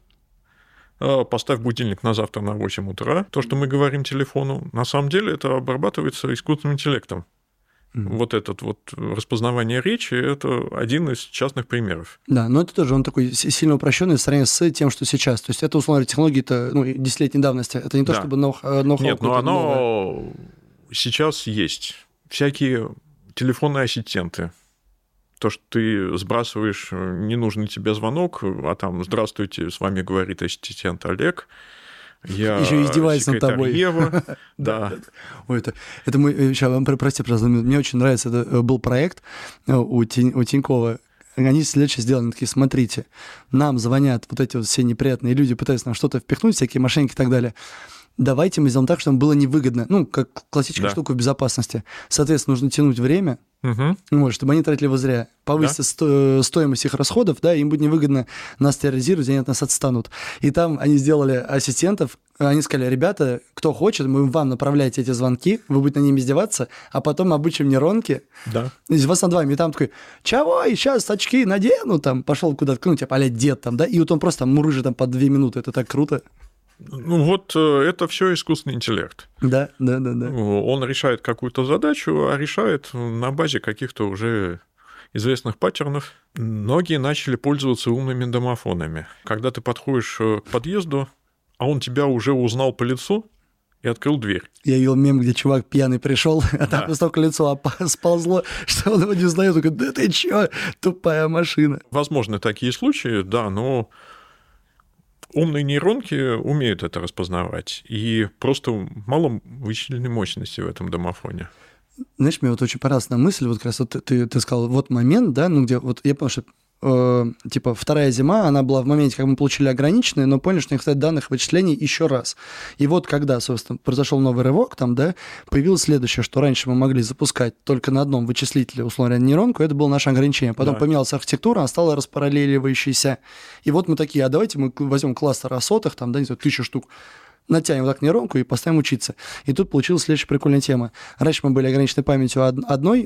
Поставь будильник на завтра на восемь утра. То, что мы говорим телефону, на самом деле это обрабатывается искусственным интеллектом. Mm-hmm. Вот этот вот распознавание речи – это один из частных примеров. Да, но это тоже он такой сильно упрощенный в сравнении с тем, что сейчас. То есть это, условно говоря, технологии-то ну, десятилетней давности. Это не то, да. чтобы ноу-хау. Нет, но оно новое. Сейчас есть. Всякие телефонные ассистенты. То, что ты сбрасываешь ненужный тебе звонок, а там «Здравствуйте, с вами говорит ассистент Олег». Я еще издевается над тобой. Ева. Да. Ой, это, это мы, сейчас, вам прости, пожалуйста, мне очень нравится, это был проект у, Тинь, у Тинькова. Они следующее сделали, они такие, смотрите, нам звонят вот эти вот все неприятные люди, пытаются нам что-то впихнуть, всякие мошенники и так далее. Давайте мы сделаем так, чтобы было невыгодно. Ну, как классическая да. штука в безопасности. Соответственно, нужно тянуть время, угу. вот, чтобы они тратили его зря. Повысится да. сто, стоимость их расходов, да, им будет невыгодно нас терроризировать, они от нас отстанут. И там они сделали ассистентов, они сказали, ребята, кто хочет, мы вам направляете эти звонки, вы будете на ними издеваться, а потом обучим нейронки. Да. Издеваться над вами. И там такой, чего, и сейчас очки надену, там, пошел куда-то, ну, типа, а-ля дед там, да, и вот он просто там мурыжит там по две минуты, это так круто. Ну вот это все искусственный интеллект. Да, да, да, да. Он решает какую-то задачу, а решает на базе каких-то уже известных паттернов. Многие начали пользоваться умными домофонами. Когда ты подходишь к подъезду, а он тебя уже узнал по лицу и открыл дверь. Я видел мем, где чувак пьяный пришел, а Да. там настолько лицо опа- сползло, что он его не знает. Он говорит, да ты чё, тупая машина. Возможны такие случаи, да, но умные нейронки умеют это распознавать, и просто мало вычисленной мощности в этом домофоне. Знаешь, мне вот очень понравилась одна мысль, вот как раз вот ты, ты сказал, вот момент, да, ну где, вот я понял, что э, типа вторая зима, она была в моменте, как мы получили ограниченные, но поняли, что не хватает данных вычислений еще раз. И вот когда, собственно, произошел новый рывок, там, да, появилось следующее, что раньше мы могли запускать только на одном вычислителе, условно говоря, нейронку, это было наше ограничение. Потом Да. поменялась архитектура, она стала распараллеливающейся. И вот мы такие, а давайте мы возьмем кластер о сотах, там, да, не знаю, тысячу штук, натянем так нейронку и поставим учиться. И тут получилась следующая прикольная тема. Раньше мы были ограничены памятью од- одной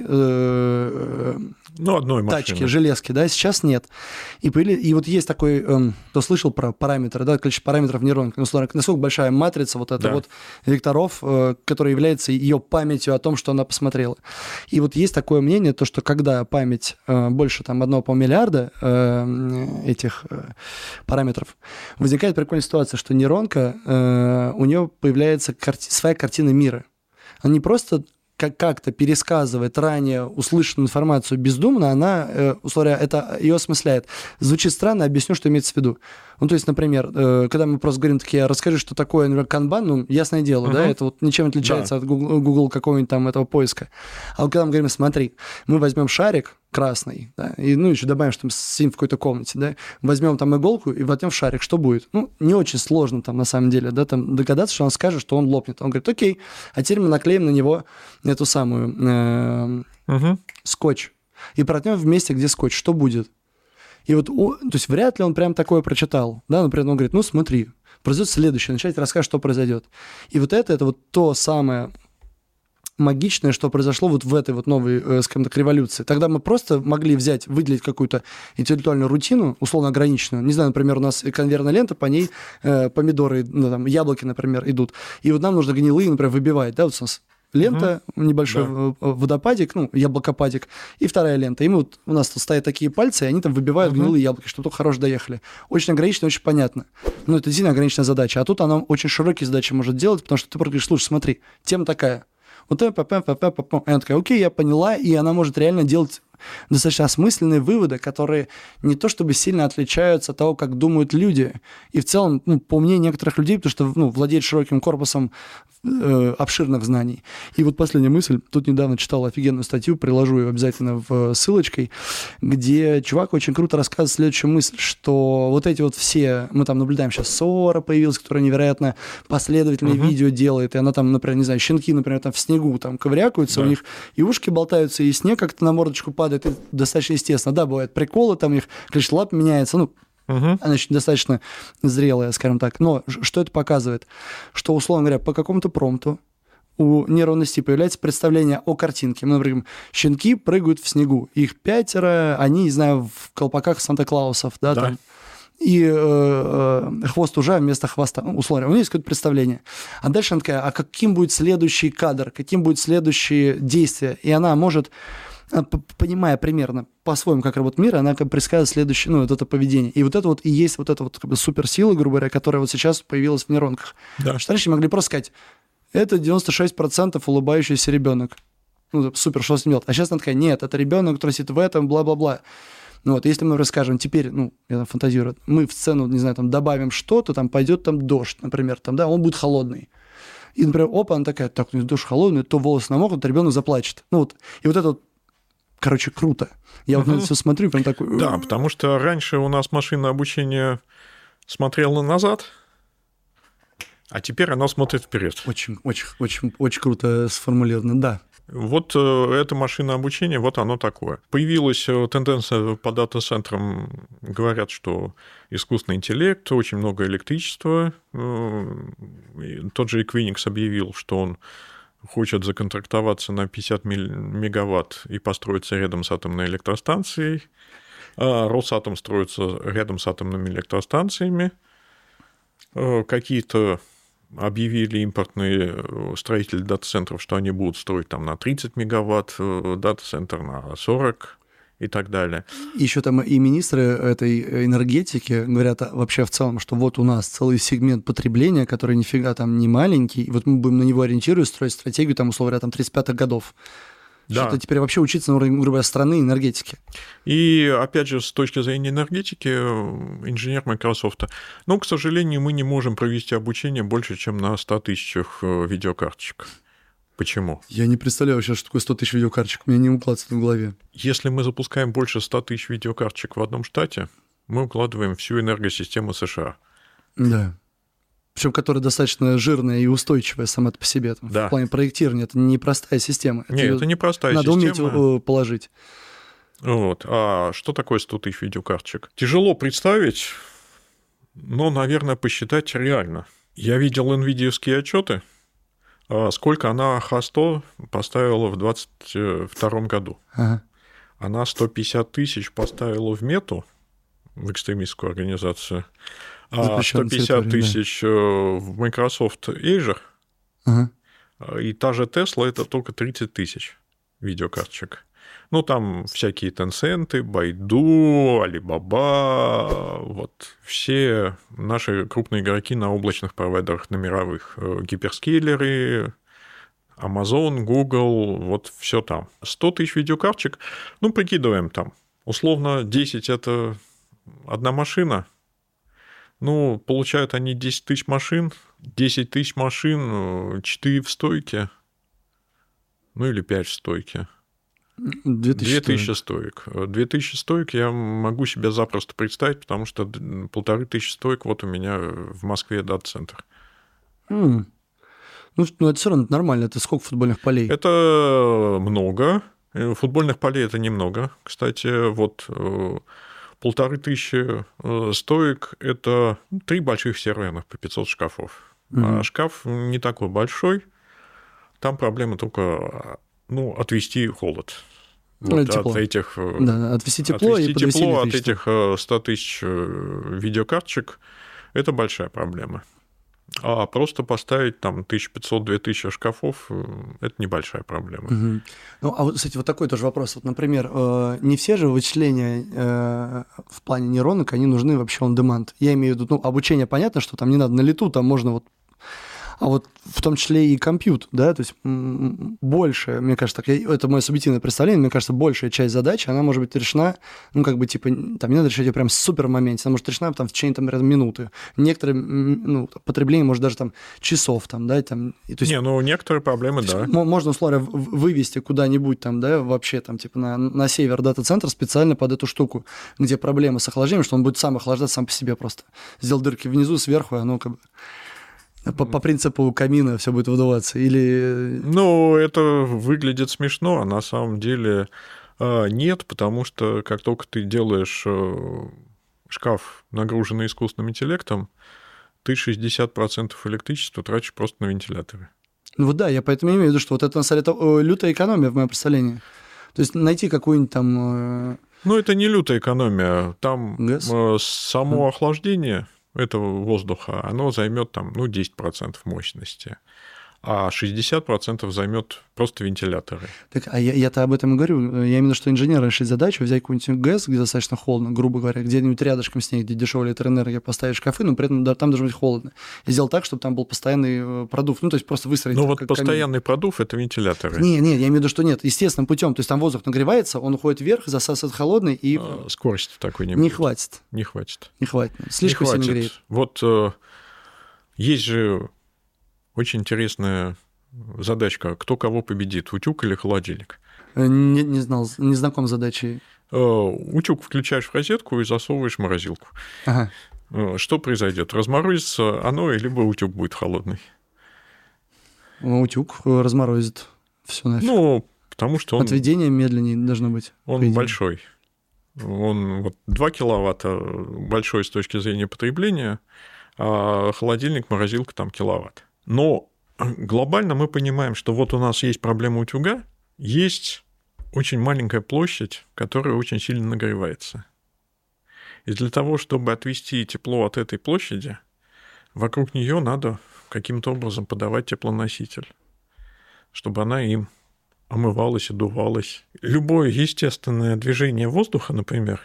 э, Ну, одной машины. тачки, железки, да, сейчас нет. И, были, и вот есть такой, эм, кто слышал про параметры, да, количество параметров нейронки, ну, смотри, насколько большая матрица вот эта Да. вот векторов, э, которая является ее памятью о том, что она посмотрела. И вот есть такое мнение, то, что когда память э, больше там одного по миллиарда э, этих э, параметров, возникает прикольная ситуация, что нейронка, э, у нее появляется карти- своя картина мира. Она не просто как- как-то пересказывает ранее услышанную информацию бездумно, она, э, условно говоря, это ее осмысляет. Звучит странно, объясню, что имеется в виду. Ну, то есть, например, э, когда мы просто говорим такие, расскажи, что такое, например, канбан, ну, ясное дело, да, Мгм. это вот ничем не отличается Да. от Google, Google какого-нибудь там этого поиска. А вот когда мы говорим, смотри, мы возьмем шарик красный, да, и, ну, еще добавим, что там сидим в какой-то комнате, да, возьмем там иголку и воткнем в шарик, что будет? Ну, не очень сложно там, на самом деле, да, там догадаться, что он скажет, что он лопнет. Он говорит, окей, а теперь мы наклеим на него эту самую э, Мгм. скотч и проткнем в месте, где скотч, что будет? И вот, о, то есть вряд ли он прям такое прочитал, да, например, он говорит, ну, смотри, произойдет следующее, начать рассказывать, что произойдет. И вот это, это вот то самое магичное, что произошло вот в этой вот новой, э, скажем так, революции. Тогда мы просто могли взять, выделить какую-то интеллектуальную рутину, условно ограниченную. Не знаю, например, у нас конвейерная лента, по ней э, помидоры, ну, там, яблоки, например, идут. И вот нам нужно гнилые, например, выбивать, да, вот у нас лента, угу. небольшой Да. водопадик, ну, яблокопадик, и вторая лента. И мы вот, у нас тут стоят такие пальцы, и они там выбивают угу. гнилые яблоки, чтобы только хорошо доехали. Очень ограничено, очень понятно. Ну, это действительно ограниченная задача. А тут она очень широкие задачи может делать, потому что ты просто говоришь, слушай, смотри, тема такая. Вот это, папа, папа, папа. И она такая, окей, я поняла, и она может реально делать достаточно осмысленные выводы, которые не то чтобы сильно отличаются от того, как думают люди. И в целом, ну, по мнению некоторых людей, потому что ну, владеет широким корпусом э, обширных знаний. И вот последняя мысль. Тут недавно читал офигенную статью, приложу ее обязательно в ссылочкой, где чувак очень круто рассказывает следующую мысль, что вот эти вот все, мы там наблюдаем сейчас, Сора появилась, которая невероятно последовательные uh-huh. видео делает, и она там, например, не знаю, щенки, например, там в снегу там ковырякаются, да. у них и ушки болтаются, и снег как-то на мордочку падает, это достаточно естественно. Да, бывают приколы, там их количество лап меняется, ну, uh-huh. она еще достаточно зрелая, скажем так. Но что это показывает? Что, условно говоря, по какому-то промпту у нейронной сети появляется представление о картинке. Мы, например, щенки прыгают в снегу. Их пятеро, они, не знаю, в колпаках Санта-Клаусов, да, да. там. И э, э, хвост ужа вместо хвоста. Ну, условно, у нее есть какое-то представление. А дальше она такая, а каким будет следующий кадр, каким будет следующее действие? И она может, понимая примерно по-своему, как работает мир, она как бы предсказывает следующее, ну, вот это поведение. И вот это вот и есть вот эта вот как бы суперсила, грубо говоря, которая вот сейчас появилась в нейронках. Да. Что раньше могли просто сказать, это девяносто шесть процентов улыбающийся ребенок. Ну, супер, что с ним делать? А сейчас она такая, нет, это ребенок, который сидит в этом, бла-бла-бла. Ну вот, если мы, например, скажем, теперь, ну, я там фантазирую, мы в сцену, не знаю, там добавим что-то, там пойдет там дождь, например, там, да, он будет холодный. И, например, опа, она такая, так, ну, дождь холодный, то волосы намокнут, ребенок заплачет. Ну вот, и вот это вот, короче, круто. Я вот uh-huh. на это все смотрю, прям такой... Да, потому что раньше у нас машинное обучение смотрело назад, а теперь оно смотрит вперед. Очень, очень, очень, очень круто сформулировано, да. Вот это машинное обучение, вот оно такое. Появилась тенденция по дата-центрам, говорят, что искусственный интеллект, очень много электричества. Тот же Equinix объявил, что он хочет законтрактоваться на пятьдесят мегаватт и построиться рядом с атомной электростанцией. А Росатом строится рядом с атомными электростанциями. Какие-то объявили импортные строители дата-центров, что они будут строить там на тридцать мегаватт, дата-центр на сорок и так далее. Еще там и министры этой энергетики говорят вообще в целом, что вот у нас целый сегмент потребления, который нифига там не маленький, и вот мы будем на него ориентируясь строить стратегию, там, условно говоря, там, тридцать пятых годов. Да. Что-то теперь вообще учиться на уровне, грубо говоря, страны энергетики. И, опять же, с точки зрения энергетики, инженер Microsoft, ну, к сожалению, мы не можем провести обучение больше, чем на ста тысячах видеокарточек. Почему? Я не представляю сейчас, что такое сто тысяч видеокарточек. У меня не укладывается в голове. Если мы запускаем больше ста тысяч видеокарточек в одном штате, мы укладываем всю энергосистему США. Да. Причем которая достаточно жирная и устойчивая сама по себе. Там, да. В плане проектирования. Это непростая система. Нет, это, это не простая надо система. Надо уметь положить. Вот. А что такое сто тысяч видеокарточек? Тяжело представить, но, наверное, посчитать реально. Я видел NVIDIA-ские отчеты, сколько она эйч сто поставила в двадцать втором году. Ага. Она сто пятьдесят тысяч поставила в Мету, в экстремистскую организацию, а сто пятьдесят тысяч да. в Microsoft Azure, ага. и та же Tesla – это только тридцать тысяч видеокарточек. Ну, там всякие Tencent, Baidu, Alibaba, вот все наши крупные игроки на облачных провайдерах, на мировых, гиперскейлеры, Amazon, Google, вот все там. сто тысяч видеокарточек, ну, прикидываем там, условно, десять – это одна машина, ну, получают они десять тысяч машин, десять тысяч машин, четыре в стойке, ну, или пять в стойке. две тысячи стоек. две тысячи стоек я могу себе запросто представить, потому что полторы тысячи стоек вот у меня в Москве дата-центр. Mm. Ну, ну, это все равно нормально. Это сколько футбольных полей? Это много. Футбольных полей это немного. Кстати, вот полторы тысячи стоек – это три больших серверных по пятьсот шкафов. Mm-hmm. А шкаф не такой большой. Там проблема только... Ну, отвести холод. Вот тепло. От этих, да, отвести тепло отвести и подвести тепло от этих ста тысяч видеокарточек – это большая проблема. А просто поставить там тысяча пятьсот - две тысячи шкафов – это небольшая проблема. Угу. Ну, а вот, кстати, вот такой тоже вопрос. Вот, например, не все же вычисления в плане нейронок, они нужны вообще on demand. Я имею в виду, ну, обучение понятно, что там не надо на лету, там можно вот... А вот в том числе и компьютер, да, то есть больше, мне кажется, так, я, это мое субъективное представление, мне кажется, большая часть задач, она может быть решена, ну, как бы, типа, там не надо решать ее прям в супер моменте, она может решена там в течение, там, минуты. Некоторые, ну, потребление может даже там часов, там, да, там. И, то есть, не, ну, некоторые проблемы, да. Можно, условно, вывести куда-нибудь там, да, вообще там, типа, на, на север дата-центр специально под эту штуку, где проблемы с охлаждением, что он будет сам охлаждаться сам по себе просто. Сделал дырки внизу, сверху, оно как бы... По, по принципу камина все будет выдуваться? Или... Ну, это выглядит смешно, а на самом деле нет, потому что как только ты делаешь шкаф, нагруженный искусственным интеллектом, ты шестьдесят процентов электричества тратишь просто на вентиляторы. Ну вот да, я поэтому имею в виду, что вот это, на самом деле, это лютая экономия в моем представлении. То есть найти какую-нибудь там... Ну, это не лютая экономия. Там Газ? само охлаждение этого воздуха, оно займет там, ну, десять процентов мощности, а шестьдесят процентов займет просто вентиляторы. Так, а я, я-то об этом и говорю. Я имею в виду, что инженеры решили задачу взять какой-нибудь ГЭС, где достаточно холодно, грубо говоря, где-нибудь рядышком с ней, где дешевая электроэнергия, поставить шкафы, но при этом да, там должно быть холодно. И сделать так, чтобы там был постоянный продув. Ну, то есть просто выстроить... Ну, вот постоянный камин. Продув – это вентиляторы. Нет, нет, я имею в виду, что нет. Естественным путем. То есть там воздух нагревается, он уходит вверх, засасывает холодный и... А, скорости такой не Не будет. хватит. Не хватит. Не хватит. Слишком не хватит. сильно греет. Вот э, есть же очень интересная задачка, кто кого победит, утюг или холодильник? Не, не знал, не знаком с задачей. Утюг включаешь в розетку и засовываешь в морозилку. Ага. Что произойдет? Разморозится оно, либо утюг будет холодный? Утюг разморозит все нафиг. Ну, потому что он... Отведение медленнее должно быть. Он большой. Он вот два киловатта большой с точки зрения потребления, а холодильник, морозилка там киловатт. Но глобально мы понимаем, что вот у нас есть проблема утюга, есть очень маленькая площадь, которая очень сильно нагревается. И для того, чтобы отвести тепло от этой площади, вокруг нее надо каким-то образом подавать теплоноситель, чтобы она им омывалось, одувалось. Любое естественное движение воздуха, например,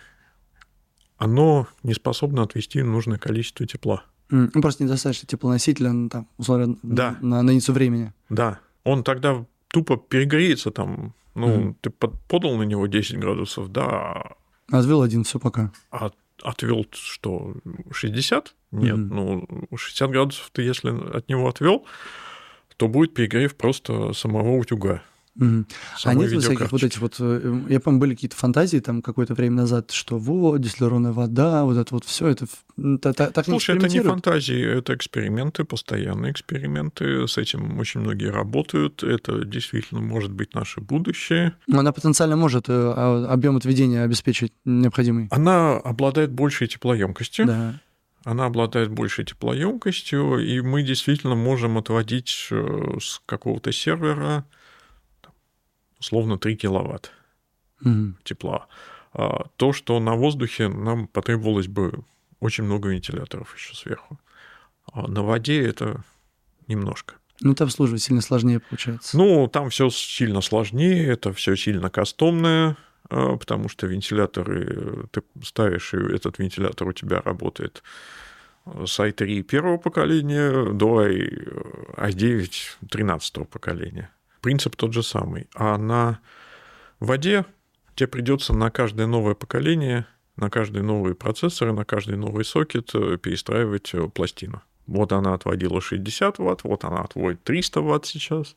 оно не способно отвести нужное количество тепла. Mm. Ну, просто недостаточно теплоносителя, ну, там, условно, да. на, на единицу времени. Да. Он тогда тупо перегреется там. Ну, mm. ты подал на него десять градусов, да. Отвел один, все пока. А отвел что, шестьдесят? Нет, mm-hmm. ну, шестьдесят градусов ты, если от него отвел, то будет перегрев просто самого утюга. Mm-hmm. А нет всяких вот этих вот... Я помню, были какие-то фантазии там какое-то время назад, что вот, дистиллированная вода, вот это вот все это... Так Слушай, это не фантазии, это эксперименты, постоянные эксперименты. С этим очень многие работают. Это действительно может быть наше будущее. Но она потенциально может объем отведения обеспечить необходимый. Она обладает большей теплоемкостью. Да. Она обладает большей теплоемкостью, и мы действительно можем отводить с какого-то сервера условно три киловатт mm-hmm. тепла. А то, что на воздухе, нам потребовалось бы очень много вентиляторов еще сверху. А на воде это немножко. Ну, это обслуживать сильно сложнее получается. Ну, там все сильно сложнее, это все сильно кастомное, потому что вентиляторы, ты ставишь, и этот вентилятор у тебя работает с ай три первого поколения до ай девять тринадцатого поколения. Принцип тот же самый. А на воде тебе придется на каждое новое поколение, на каждый новый процессор, на каждый новый сокет перестраивать пластину. Вот она отводила шестьдесят ватт, вот она отводит триста ватт сейчас.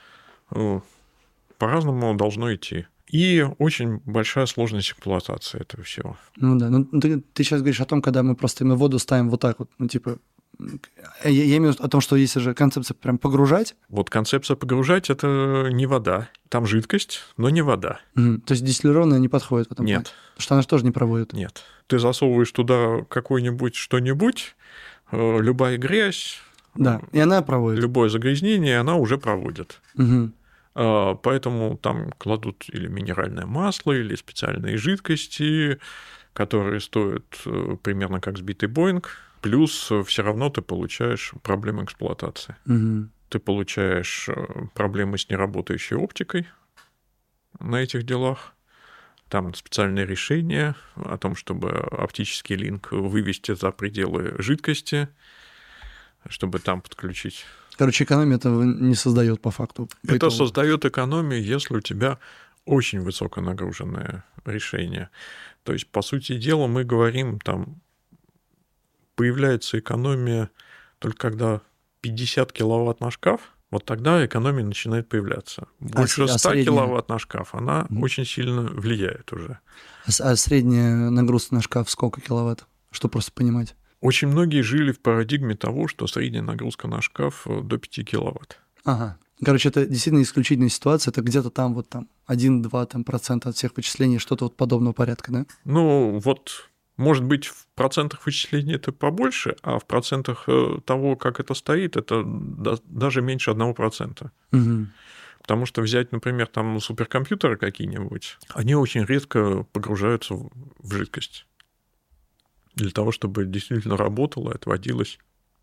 По-разному должно идти. И очень большая сложность эксплуатации этого всего. Ну да, ну ты, ты сейчас говоришь о том, когда мы просто именно воду ставим вот так вот, ну типа... Я, я имею в виду о том, что есть же концепция прям погружать. Вот концепция погружать – это не вода. Там жидкость, но не вода. Mm, то есть дистиллированная не подходит в этом Нет. плане? Потому что она же тоже не проводит. Нет. Ты засовываешь туда какое-нибудь что-нибудь, любая грязь, да, и она проводит. Любое загрязнение, она уже проводит. Угу. Поэтому там кладут или минеральное масло, или специальные жидкости, которые стоят примерно как сбитый Боинг. Плюс все равно ты получаешь проблемы эксплуатации. Угу. Ты получаешь проблемы с неработающей оптикой на этих делах. Там специальные решения о том, чтобы оптический линк вывести за пределы жидкости, чтобы там подключить. Короче, экономия этого не создает по факту. По Это итогу. создает экономию, если у тебя очень высоконагруженное решение. То есть, по сути дела, мы говорим, там появляется экономия только когда пятьдесят киловатт на шкаф, вот тогда экономия начинает появляться. Больше а, ста а средняя... киловатт на шкаф, она mm. очень сильно влияет уже. А, а средняя нагрузка на шкаф сколько киловатт? Что просто понимать? Очень многие жили в парадигме того, что средняя нагрузка на шкаф до пяти киловатт. Ага. Короче, это действительно исключительная ситуация, это где-то там вот там один-два там, процента от всех вычислений, что-то вот подобного порядка, да? Ну, вот, может быть, в процентах вычислений это побольше, а в процентах того, как это стоит, это даже меньше одного процента. Угу. Потому что взять, например, там суперкомпьютеры какие-нибудь, они очень редко погружаются в жидкость. Для того, чтобы действительно работало, отводилось.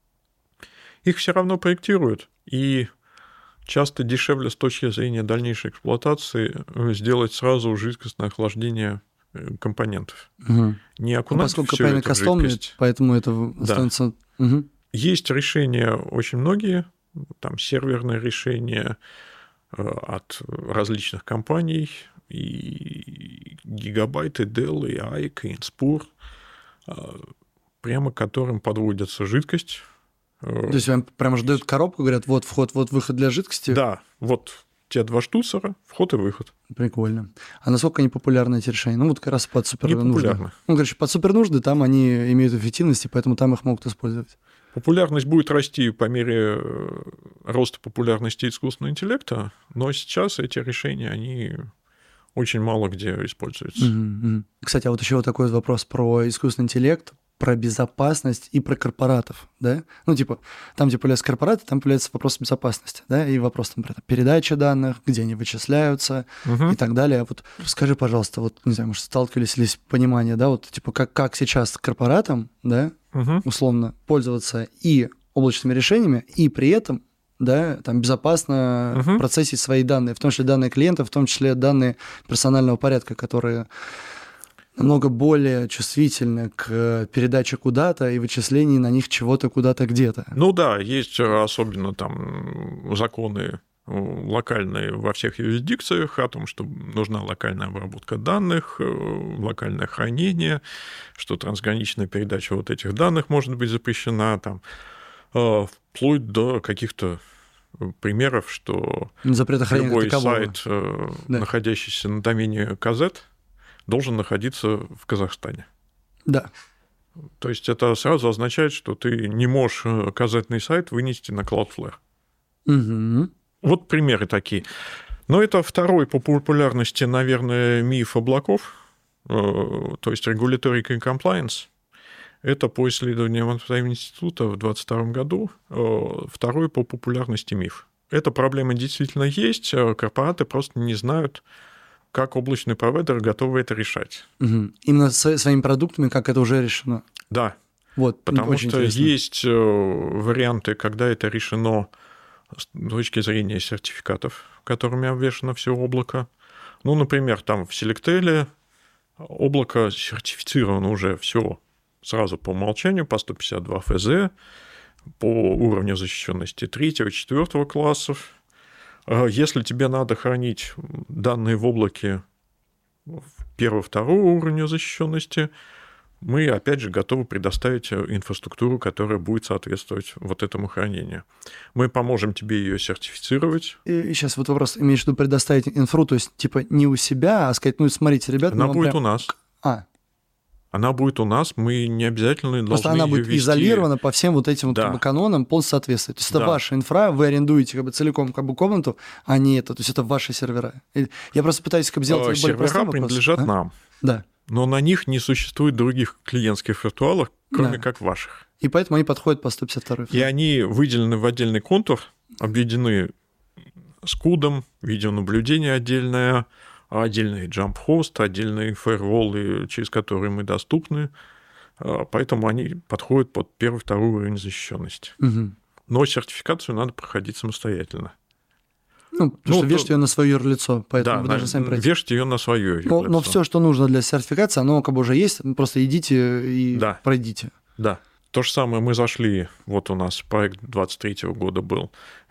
Их все равно проектируют. И часто дешевле с точки зрения дальнейшей эксплуатации сделать сразу жидкостное охлаждение компонентов. Угу. Не окунать ну, поскольку всё это в кастомный, жидкость. Поэтому это останется... Да. Угу. Есть решения очень многие, там серверные решения от различных компаний, и Gigabyte, и Dell, и эй ай си, и Inspur, прямо к которым подводится жидкость. То есть вам прямо же дают коробку, говорят, вот вход, вот выход для жидкости? Да, вот те два штуцера, вход и выход. Прикольно. А насколько они популярны, эти решения? Ну, вот как раз под супернужды. Непопулярны. Ну, короче, под супернужды там они имеют эффективность, и поэтому там их могут использовать. Популярность будет расти по мере роста популярности искусственного интеллекта, но сейчас эти решения, они очень мало где используются. Mm-hmm. Кстати, а вот еще вот такой вопрос про искусственный интеллект, про безопасность и про корпоратов, да? Ну, типа, там, где появляются корпораты, там появляется вопрос безопасности, да, и вопрос, там, про передача данных, где они вычисляются uh-huh. и так далее. Вот скажи, пожалуйста, вот, не знаю, может, сталкивались ли с пониманием, да, вот, типа, как, как сейчас корпоратам, да, uh-huh. условно, пользоваться и облачными решениями, и при этом да, там безопасно Мгм. процессить свои данные, в том числе данные клиента, в том числе данные персонального порядка, которые намного более чувствительны к передаче куда-то и вычислении на них чего-то куда-то где-то. Ну да, есть э, особенно там м, законы э, локальные во всех юрисдикциях о том, что нужна локальная обработка данных, э, локальное хранение, что трансграничная передача вот этих данных может быть запрещена, там, э, вплоть до каких-то э, примеров, что Запрета хранения как любой такового. сайт, э, Да. находящийся на домене казет, должен находиться в Казахстане. Да. То есть это сразу означает, что ты не можешь э, казетный сайт вынести на Cloudflare. Мгм. Вот примеры такие. Но это второй по популярности, наверное, миф облаков, э, то есть Regulatory Compliance. Это по исследованиям Амстerdамского института в две тысячи двадцать втором году э, второй по популярности миф. Эта проблема действительно есть, э, корпораты просто не знают, как облачный провайдер готовы это решать. Мгм. Именно со- своими продуктами, как это уже решено. Да, Вот, потому очень что интересно. есть э, варианты, когда это решено с точки зрения сертификатов, которыми обвешано все облако. Ну, например, там в Selectel облако сертифицировано уже все сразу по умолчанию, по сто пятьдесят два эф зэ, по уровню защищенности третьего, четвертого классов. А Если тебе надо хранить данные в облаке первого, второго уровня защищенности, мы, опять же, готовы предоставить инфраструктуру, которая будет соответствовать вот этому хранению. Мы поможем тебе ее сертифицировать. И сейчас вот вопрос, имеешь в виду предоставить инфру, то есть типа не у себя, а сказать, ну смотрите, ребята, Она мы вам будет прям- у нас. А, Она будет у нас, мы не обязательно должны просто она её будет вести. изолирована по всем вот этим вот Да. как бы канонам, полностью соответствует. То есть это Да. ваша инфра, вы арендуете как бы целиком как бы комнату, а не это, то есть это ваши сервера. И Я просто пытаюсь как бы сделать Э, более Сервера простым вопрос. принадлежат А? нам, Да. но на них не существует других клиентских виртуалов, кроме Да. как ваших. И поэтому они подходят по сто пятьдесят два. И они выделены в отдельный контур, объединены с кудом, видеонаблюдение отдельное, отдельный jump-хост, отдельные фаерволы, через которые мы доступны. А, Поэтому они подходят под первый, второй уровень защищенности. Мгм. Но сертификацию надо проходить самостоятельно. Ну, потому Ну, что то- вешать ее на свое юрлицо, поэтому Да, вы на- должны сами пройти. вешать ее на свое. Но, но все, что нужно для сертификации, оно как бы уже есть, просто идите и Да. пройдите. Да. То же самое мы зашли, вот у нас проект двадцать третьего года был,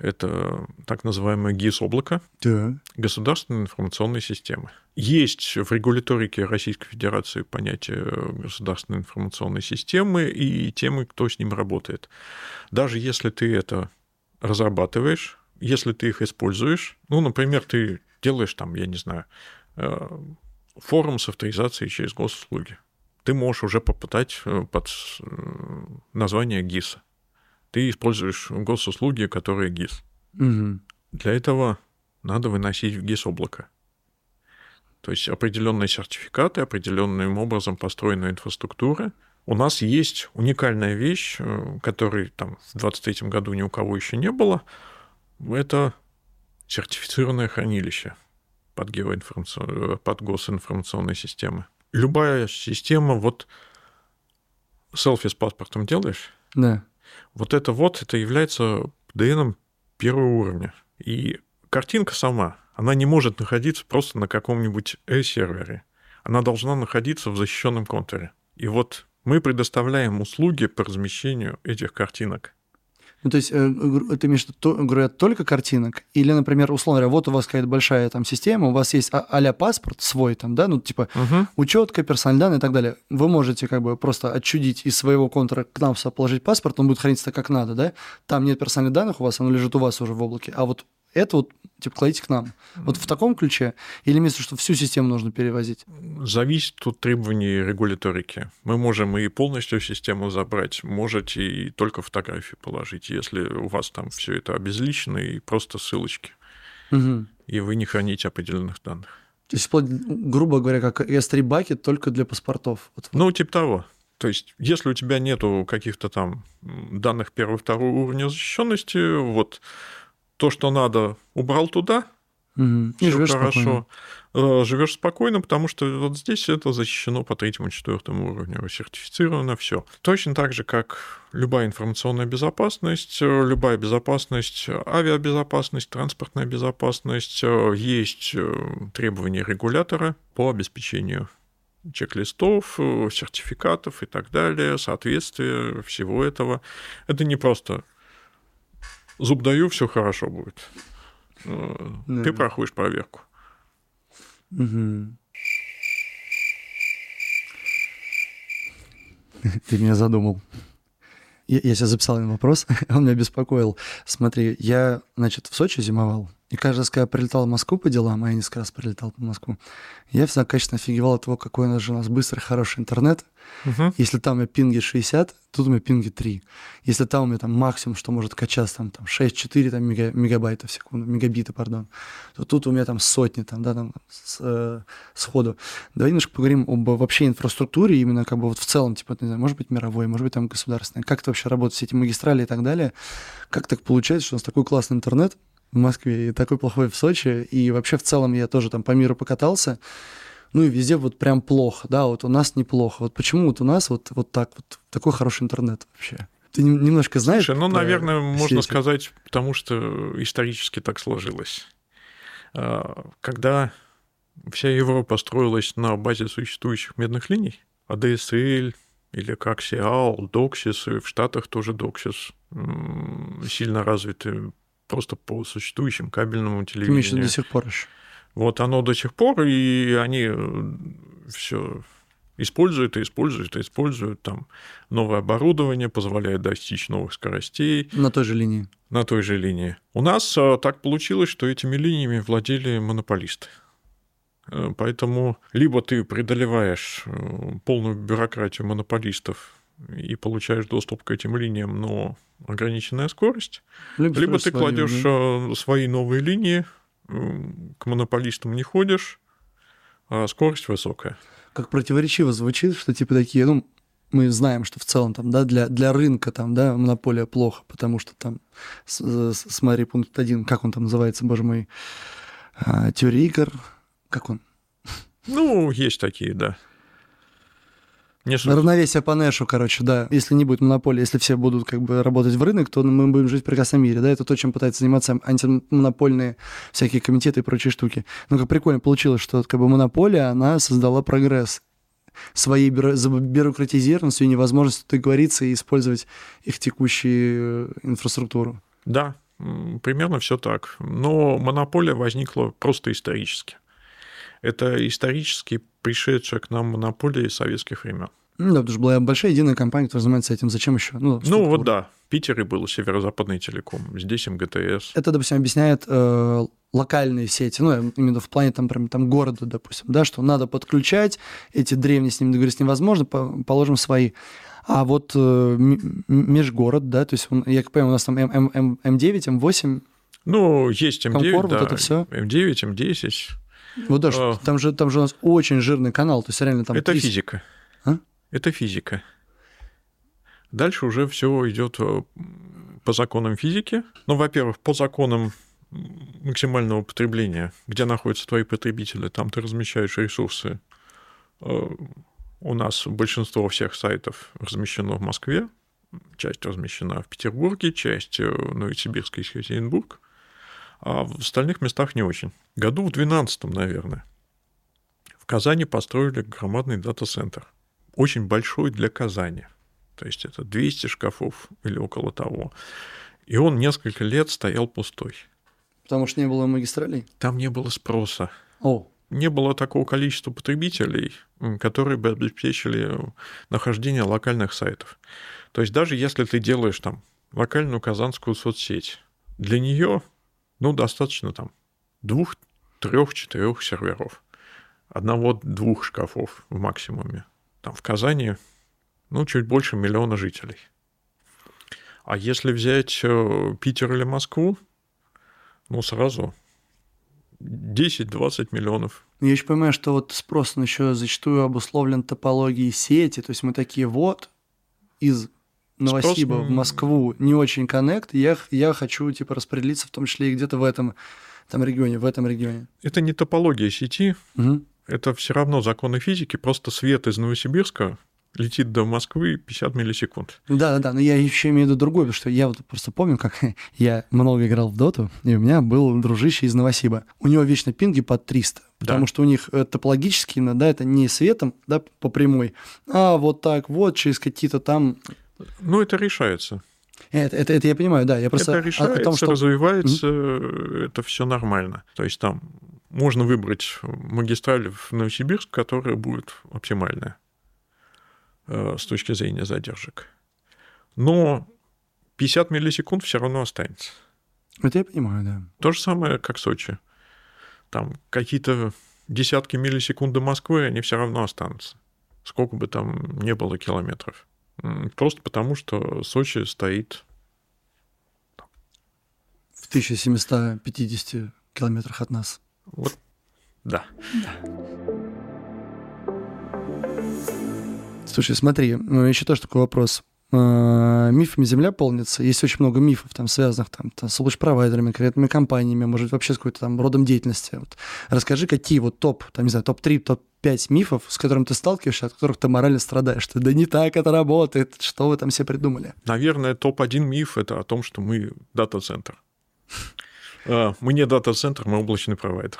это так называемое ГИС-облако, Да. государственные информационные системы. Есть в регуляторике Российской Федерации понятие государственной информационной системы и темы, кто с ним работает. Даже если ты это разрабатываешь, если ты их используешь, ну, например, ты делаешь там, я не знаю, э, форум с авторизацией через госуслуги, ты можешь уже попытать э, под э, название ГИСа. Ты используешь госуслуги, которые ГИС. Мгм. Для этого надо выносить в ГИС-облако. То есть определенные сертификаты, определенным образом построенная инфраструктура. У нас есть уникальная вещь, э, которой там в двадцать третьем году ни у кого еще не было. Это сертифицированное хранилище под, геоинформацион- под госинформационной системой. Любая система, вот селфи с паспортом делаешь, Да. вот это вот, это является пи ди эн первого уровня. И картинка сама, она не может находиться просто на каком-нибудь сервере. Она должна находиться в защищенном контуре. И вот мы предоставляем услуги по размещению этих картинок. Ну, то есть, э, гру- ты имеешь в виду, то- говорят, только картинок? Или, например, условно говоря, вот у вас какая-то большая там система, у вас есть а- а-ля паспорт свой там, да, ну, типа Угу. учетка, персональные данные и так далее. Вы можете как бы просто отчудить из своего контура к нам сюда положить паспорт, он будет храниться так, как надо, да? Там нет персональных данных у вас, оно лежит у вас уже в облаке, а вот это вот, типа, кладите к нам. Вот в таком ключе? Или имеется в виду, что всю систему нужно перевозить? Зависит от требований регуляторики. Мы можем и полностью систему забрать, можете и только фотографии положить, если у вас там все это обезличено и просто ссылочки, Мгм. и вы не храните определенных данных. То есть, вплоть, грубо говоря, как эс три бакет только для паспортов. Вот. Ну, типа того. То есть, если у тебя нету каких-то там м, данных первого, второго уровня защищенности, вот то, что надо, убрал туда, Угу. И живешь хорошо. спокойно. Живешь спокойно, потому что вот здесь это защищено по третьему, четвертому уровню, сертифицировано все. Точно так же, как любая информационная безопасность, любая безопасность, авиабезопасность, транспортная безопасность, есть требования регулятора по обеспечению чек-листов, сертификатов и так далее, соответствия всего этого. Это не просто зуб даю, все хорошо будет. Да. Ты проходишь проверку. Угу. Ты меня задумал. Я, я сейчас записал один вопрос, он меня беспокоил. Смотри, я, значит, в Сочи зимовал, и каждый раз, когда я прилетал в Москву по делам, а я несколько раз прилетал по Москву, я всегда качественно офигевал от того, какой у нас же у нас быстрый, хороший интернет. Угу. Если там у меня пинги шестьдесят, тут у меня пинги три. Если там у меня там максимум, что может качаться, там, там шесть-четыре там, мега, мегабайта в секунду, мегабиты, пардон, то тут у меня там сотни, там, да, там, с, э, сходу. Давай немножко поговорим об вообще инфраструктуре, именно как бы вот в целом, типа, не знаю, может быть, мировой, может быть, там государственной. Как это вообще работает, все эти магистрали и так далее? Как так получается, что у нас такой классный интернет в Москве и такой плохой в Сочи, и вообще в целом я тоже там по миру покатался, ну и везде вот прям плохо, да, вот у нас неплохо. Вот почему вот у нас вот, вот так вот такой хороший интернет вообще? Ты немножко знаешь? Слушай, ну, наверное, можно эти... сказать, потому что исторически так сложилось. Когда вся Европа строилась на базе существующих медных линий, эй ди эс эл или Coaxial, доксис, и в Штатах тоже доксис сильно развиты просто по существующим кабельному телевидению. Ты имеешь в виду до сих пор еще? Вот оно до сих пор, и они все используют и используют и используют. Там новое оборудование позволяет достичь новых скоростей. На той же линии. На той же линии. У нас так получилось, что этими линиями владели монополисты. Поэтому либо ты преодолеваешь полную бюрократию монополистов и получаешь доступ к этим линиям, но ограниченная скорость, либо, либо ты кладешь да? свои новые линии, к монополистам не ходишь, а скорость высокая. Как противоречиво звучит, что типа такие, ну, мы знаем, что в целом там, да, для, для рынка там, да, монополия плохо, потому что там, с, с, смотри, пункт один, как он там называется, боже мой, а, теория игр, как он? Ну, есть такие, да. Не равновесие по Нэшу, короче, да. Если не будет монополии, если все будут как бы работать в рынок, то мы будем жить в прекрасном мире, да. Это то, чем пытаются заниматься антимонопольные всякие комитеты и прочие штуки. Но как прикольно получилось, что как бы монополия, она создала прогресс своей бюро... бюрократизированностью и невозможностью договориться и использовать их текущую инфраструктуру. Да, примерно все так. Но монополия возникла просто исторически. Это исторически пришедшая к нам монополия из советских времен. Ну, да, потому что была большая единая компания, которая занимается этим. Зачем еще? Ну, ну вот да. В Питере был Северо-Западный телеком, здесь эм гэ тэ эс. Это, допустим, объясняет э, локальные сети, ну, именно в плане там, прям, там города, допустим, да, что надо подключать, эти древние с ними договориться невозможно, положим свои. А вот э, межгород, да, то есть, я как понимаю, у нас там эм девять, эм восемь. Ну, есть эм девять, Комкор, да, вот это все. эм девять, эм десять. Вот даже, а... там, же, там же у нас очень жирный канал, то есть реально там... Это тридцать... физика. А? Это физика. Дальше уже все идет по законам физики. Ну, во-первых, по законам максимального потребления, где находятся твои потребители, там ты размещаешь ресурсы. У нас большинство всех сайтов размещено в Москве, часть размещена в Петербурге, часть в Новосибирске и Екатеринбург. А в остальных местах не очень. Году в двенадцатом, наверное, в Казани построили громадный дата-центр. Очень большой для Казани. То есть это двести шкафов или около того. И он несколько лет стоял пустой. Потому что не было магистралей? Там не было спроса. О. Не было такого количества потребителей, которые бы обеспечили нахождение локальных сайтов. То есть даже если ты делаешь там локальную казанскую соцсеть, для нее... Ну, достаточно там двух, трех, четырех серверов. Одного-двух шкафов в максимуме. Там в Казани, ну, чуть больше миллиона жителей. А если взять Питер или Москву, ну, сразу десять-двадцать миллионов. Я еще понимаю, что вот спрос, он еще зачастую обусловлен топологией сети. То есть мы такие вот из... Новосиба в Москву не очень коннект, я, я хочу, типа, распределиться в том числе и где-то в этом этом регионе, в этом регионе. Это не топология сети, угу. Это все равно законы физики, просто свет из Новосибирска летит до Москвы пятьдесят миллисекунд. Да-да-да, но я еще имею в виду другое, потому что я вот просто помню, как я много играл в доту, и у меня был дружище из Новосиба. У него вечно пинги под триста, потому да. что у них топологически, да, это не светом, да, по прямой, а вот так вот, через какие-то там... Ну, это решается. Это, это, это я понимаю, да. Я просто это решается, о том, что... развивается, mm-hmm. это все нормально. То есть там можно выбрать магистраль в Новосибирск, которая будет оптимальная э, с точки зрения задержек. Но пятьдесят миллисекунд все равно останется. Это я понимаю, да. То же самое, как Сочи. Там какие-то десятки миллисекунд до Москвы, они все равно останутся. Сколько бы там не было километров. Просто потому, что Сочи стоит... В тысяча семьсот пятидесяти километрах от нас. Вот, да. да. Слушай, смотри, еще тоже такой вопрос. Мифами Земля полнится. Есть очень много мифов, там, связанных там, там, с луч-провайдерами, конкретными компаниями, может, вообще с какой-то там родом деятельности. Вот. Расскажи, какие вот топ, там, не знаю, топ-три, топ-пять мифов, с которыми ты сталкиваешься, от которых ты морально страдаешь. Что да не так это работает, что вы там себе придумали? Наверное, топ-один миф – это о том, что мы дата-центр. Мы не дата-центр, мы облачный провайдер.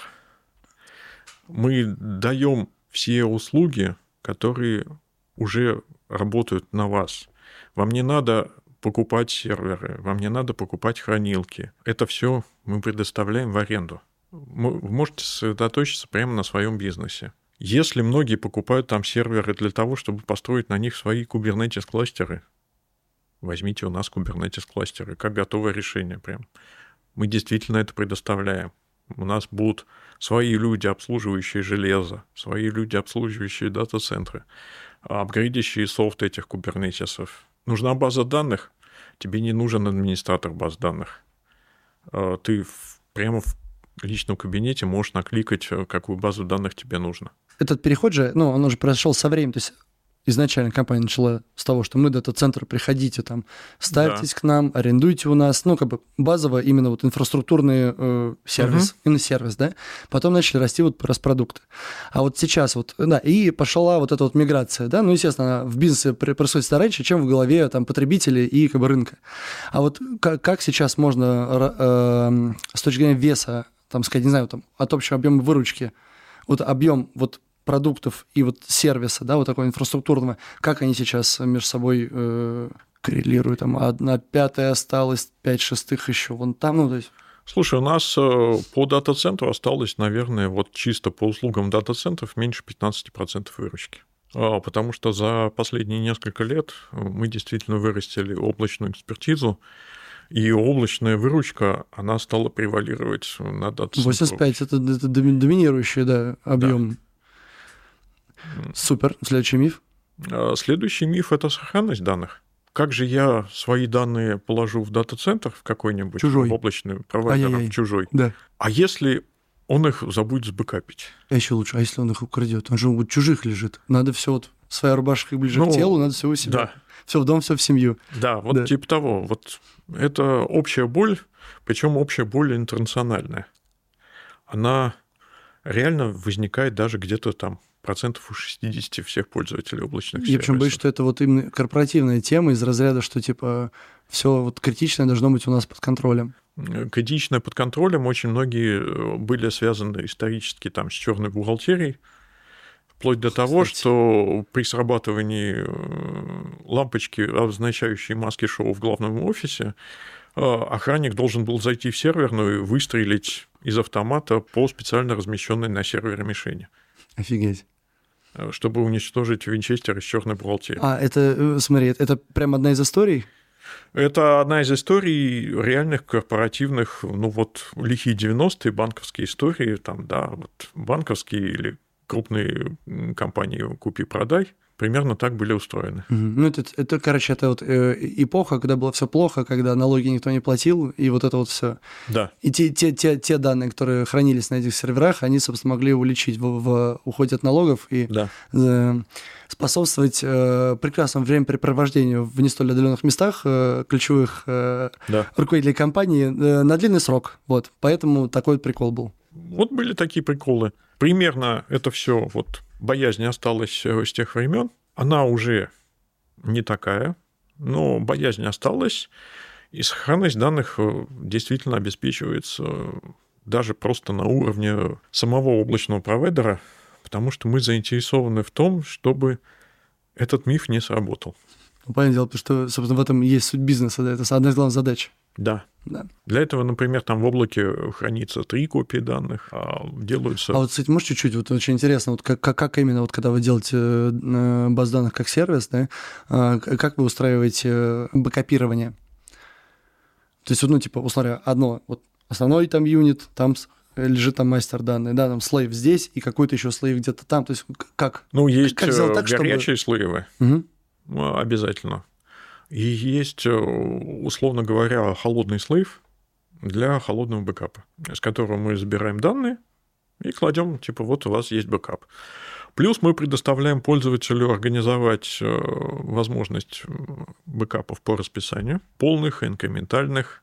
Мы даем все услуги, которые уже работают на вас. Вам не надо покупать серверы, вам не надо покупать хранилки. Это все мы предоставляем в аренду. Вы можете сосредоточиться прямо на своем бизнесе. Если многие покупают там серверы для того, чтобы построить на них свои Kubernetes-кластеры, возьмите у нас Kubernetes-кластеры, как готовое решение прям. Мы действительно это предоставляем. У нас будут свои люди, обслуживающие железо, свои люди, обслуживающие дата-центры, апгрейдящие софт этих кубернетисов. Нужна база данных, тебе не нужен администратор баз данных. Ты прямо в личном кабинете можешь накликать, какую базу данных тебе нужно. Этот переход же, ну, он уже произошел со временем, то есть изначально компания начала с того, что мы дата-центр, приходите там, ставьтесь да. к нам, арендуйте у нас, ну, как бы базово именно вот инфраструктурный э, сервис, uh-huh. именно сервис, да, потом начали расти вот распродукты. А вот сейчас вот, да, и пошла вот эта вот миграция, да, ну, естественно, в бизнесе происходит раньше, чем в голове там потребителей и как бы рынка. А вот как, как сейчас можно э, с точки зрения веса, там, сказать, не знаю, там, от общего объема выручки, вот объем вот продуктов и вот сервиса, да, вот такого инфраструктурного, как они сейчас между собой э, коррелируют, там, одна пятая осталась, пять шестых еще вон там, ну, то есть... Слушай, у нас по дата-центру осталось, наверное, вот чисто по услугам дата-центров меньше пятнадцать процентов выручки. Потому что за последние несколько лет мы действительно вырастили облачную экспертизу, и облачная выручка, она стала превалировать на дата-центру. восемьдесят пять это, это доминирующий, да, объем. Да. Супер. Следующий миф? Следующий миф – это сохранность данных. Как же я свои данные положу в дата-центр в какой-нибудь чужой. В облачный провайдер, Ай-яй-яй. чужой? Да. А если он их забудет сбэкапить? А еще лучше, а если он их украдет? Он же у чужих лежит. Надо все вот, своя рубашка ближе ну, к телу, надо все у себя. Да. Все в дом, все в семью. Да, вот да. типа того. Вот это общая боль, причем общая боль интернациональная. Она реально возникает даже где-то там процентов у шестидесяти всех пользователей облачных сервисов. Я причем боюсь, что это вот именно корпоративная тема из разряда, что типа все вот критичное должно быть у нас под контролем. Критичное под контролем очень многие были связаны исторически там с черной бухгалтерией, вплоть до Кстати. того, что при срабатывании лампочки, обозначающей маски-шоу в главном офисе, охранник должен был зайти в серверную и выстрелить из автомата по специально размещенной на сервере мишени. Офигеть. Чтобы уничтожить винчестер из черной бухгалтерии. А, это, смотри, это прям одна из историй? Это одна из историй реальных корпоративных, ну вот, лихие девяностые банковские истории, там, да, вот банковские или крупные компании купи-продай, примерно так были устроены. Угу. Ну, это, это, короче, это вот э, эпоха, когда было все плохо, когда налоги никто не платил, и вот это вот все. Да. И те, те, те, те данные, которые хранились на этих серверах, они, собственно, могли уличить в, в уходе от налогов и да. э, способствовать э, прекрасному времяпрепровождению в не столь отдаленных местах э, ключевых э, да. руководителей компании э, на длинный срок. Вот. Поэтому такой прикол был. Вот были такие приколы. Примерно это все вот боязнь осталась с тех времен. Она уже не такая, но боязнь осталась, и сохранность данных действительно обеспечивается даже просто на уровне самого облачного провайдера, потому что мы заинтересованы в том, чтобы этот миф не сработал. Понятное дело, потому что, собственно, в этом и есть суть бизнеса, да, это одна из главных задач. Да. Да. Для этого, например, там в облаке хранится три копии данных, а делаются... А вот, кстати, можешь чуть-чуть, вот очень интересно, вот как, как именно, вот когда вы делаете баз данных как сервис, да, как вы устраиваете бэкапирование? То есть, ну, типа, условно говоря, одно, вот основной там юнит, там лежит там мастер данные, да, там слейв здесь и какой-то еще слейв где-то там, то есть как? Ну, есть как так, горячие чтобы... слейвы, угу. Обязательно. И есть, условно говоря, холодный слейв для холодного бэкапа, с которого мы забираем данные и кладем, типа, вот у вас есть бэкап. Плюс мы предоставляем пользователю организовать возможность бэкапов по расписанию, полных, инкрементальных.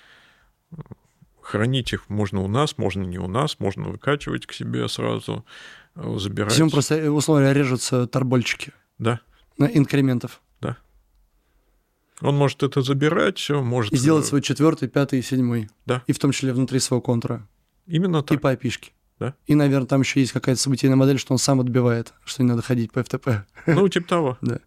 Хранить их можно у нас, можно не у нас, можно выкачивать к себе сразу, забирать. Всем просто, условно говоря, режутся торбольчики. Да. На инкрементов. Да. Он может это забирать, может... И сделать свой четвертый, пятый и седьмой. Да. И в том числе внутри своего контура. Именно так. И по эй пи ай-шке. Да. И, наверное, там еще есть какая-то событийная модель, что он сам отбивает, что не надо ходить по эф ти пи. Ну, типа того. Да.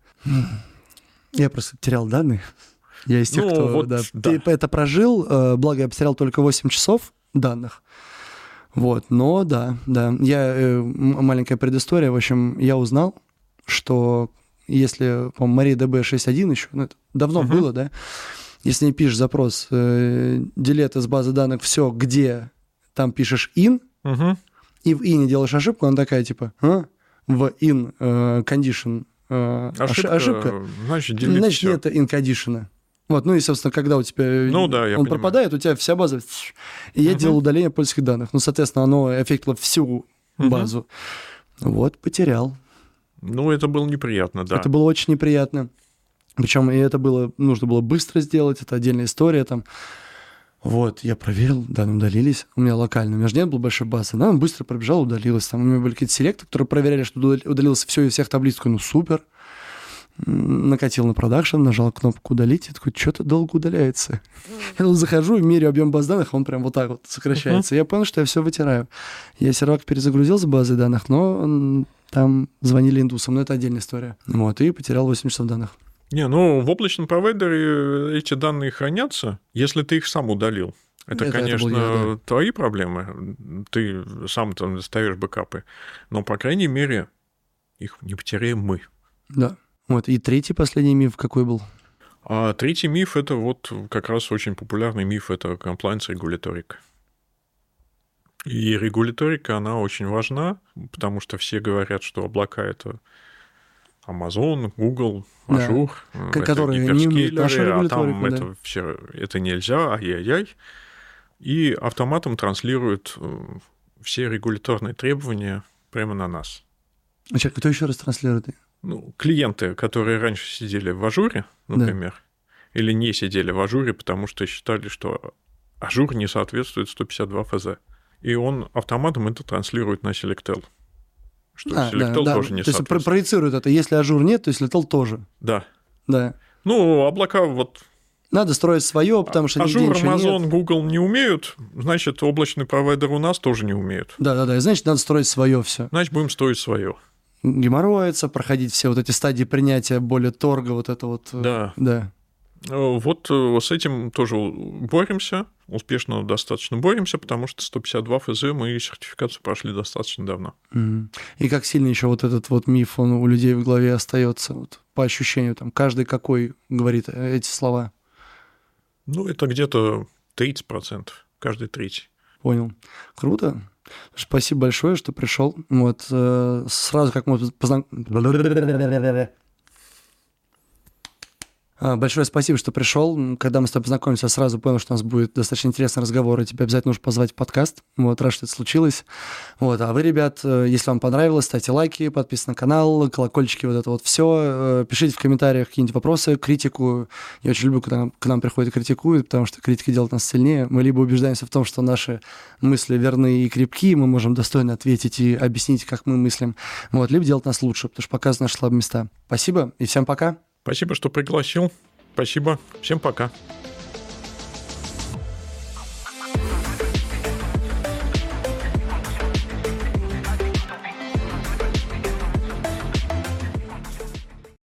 Я просто терял данные. Я из тех, ну, кто вот, да, да. это прожил, благо я потерял только восемь часов данных. Вот, но да, да. Я, маленькая предыстория, в общем, я узнал, что если, по-моему, MariaDB шесть точка один еще, ну, это давно uh-huh. было, да, если не пишешь запрос э, delete из базы данных все, где там пишешь in, uh-huh. и в in делаешь ошибку, она такая типа, а? В in э, condition э, ошибка, ошибка, значит, значит всё. нет in condition. Вот, ну и, собственно, когда у тебя ну, да, он пропадает, у тебя вся база... И я uh-huh. делал удаление пользовательских данных. Ну, соответственно, оно аффектило всю базу. Uh-huh. Вот, потерял. Ну, это было неприятно, да. Это было очень неприятно. Причем и это было, нужно было быстро сделать, это отдельная история там. Вот, я проверил, данные удалились. У меня локально, у меня же нет было большой базы. Она быстро пробежала, удалилась. Там у меня были какие-то селекты, которые проверяли, что удалилось все из всех таблиц. Такой, ну, супер. Накатил на продакшн, нажал кнопку удалить, и такой, что-то долго удаляется. Я захожу и меряю объем баз данных, он прям вот так вот сокращается. Uh-huh. Я понял, что я все вытираю. Я сервак перезагрузил с базой данных, но там звонили индусам, но это отдельная история. Вот, и потерял восемь часов данных. Не, ну, в облачном провайдере эти данные хранятся, если ты их сам удалил. Это, это конечно, это я, да. твои проблемы. Ты сам там ставишь бэкапы. Но, по крайней мере, их не потеряем мы. Да. Вот, и третий, последний миф какой был? А третий миф – это вот как раз очень популярный миф – это compliance регуляторика. И регуляторика, она очень важна, потому что все говорят, что облака – это Amazon, Google, Azure, да. которые не умеют нашу а там да. это, все, это нельзя, ай-яй-яй. И автоматом транслируют все регуляторные требования прямо на нас. А что, кто еще раз транслирует? Ну, клиенты, которые раньше сидели в Ажуре, например, да. или не сидели в Ажуре, потому что считали, что Ажур не соответствует сто пятьдесят два эф зэ. И он автоматом это транслирует на Selectel. Что а, Selectel да, тоже да. не то соответствует. То есть проецирует это. Если Ажур нет, то Selectel тоже. Да. Да. Ну, облака вот... Надо строить свое, потому что Ажур, нигде ничего Amazon, нет. Google не умеют, значит, облачный провайдер у нас тоже не умеют. Да-да-да, значит, надо строить свое все. Значит, будем строить свое. Геморроиться, проходить все вот эти стадии принятия более торга, вот это вот. Да. Да. Вот с этим тоже боремся, успешно достаточно боремся, потому что сто пятьдесят два эф зэ мы сертификацию прошли достаточно давно. Mm-hmm. И как сильно еще вот этот вот миф, он у людей в голове остается, вот, по ощущению, там, каждый какой говорит эти слова? Ну, это где-то тридцать процентов, каждый третий. Понял. Круто. Спасибо большое, что пришел. Вот, э, сразу как мы познакомились... Большое спасибо, что пришел. Когда мы с тобой познакомились, я сразу понял, что у нас будет достаточно интересный разговор, и тебя обязательно нужно позвать в подкаст. Вот, рад, что это случилось. Вот, а вы, ребят, если вам понравилось, ставьте лайки, подписывайтесь на канал, колокольчики, вот это вот все. Пишите в комментариях какие-нибудь вопросы, критику. Я очень люблю, когда к нам приходят и критикуют, потому что критика делает нас сильнее. Мы либо убеждаемся в том, что наши мысли верны и крепки, мы можем достойно ответить и объяснить, как мы мыслим, вот, либо делать нас лучше, потому что показывают наши слабые места. Спасибо и всем пока. Спасибо, что пригласил. Спасибо. Всем пока.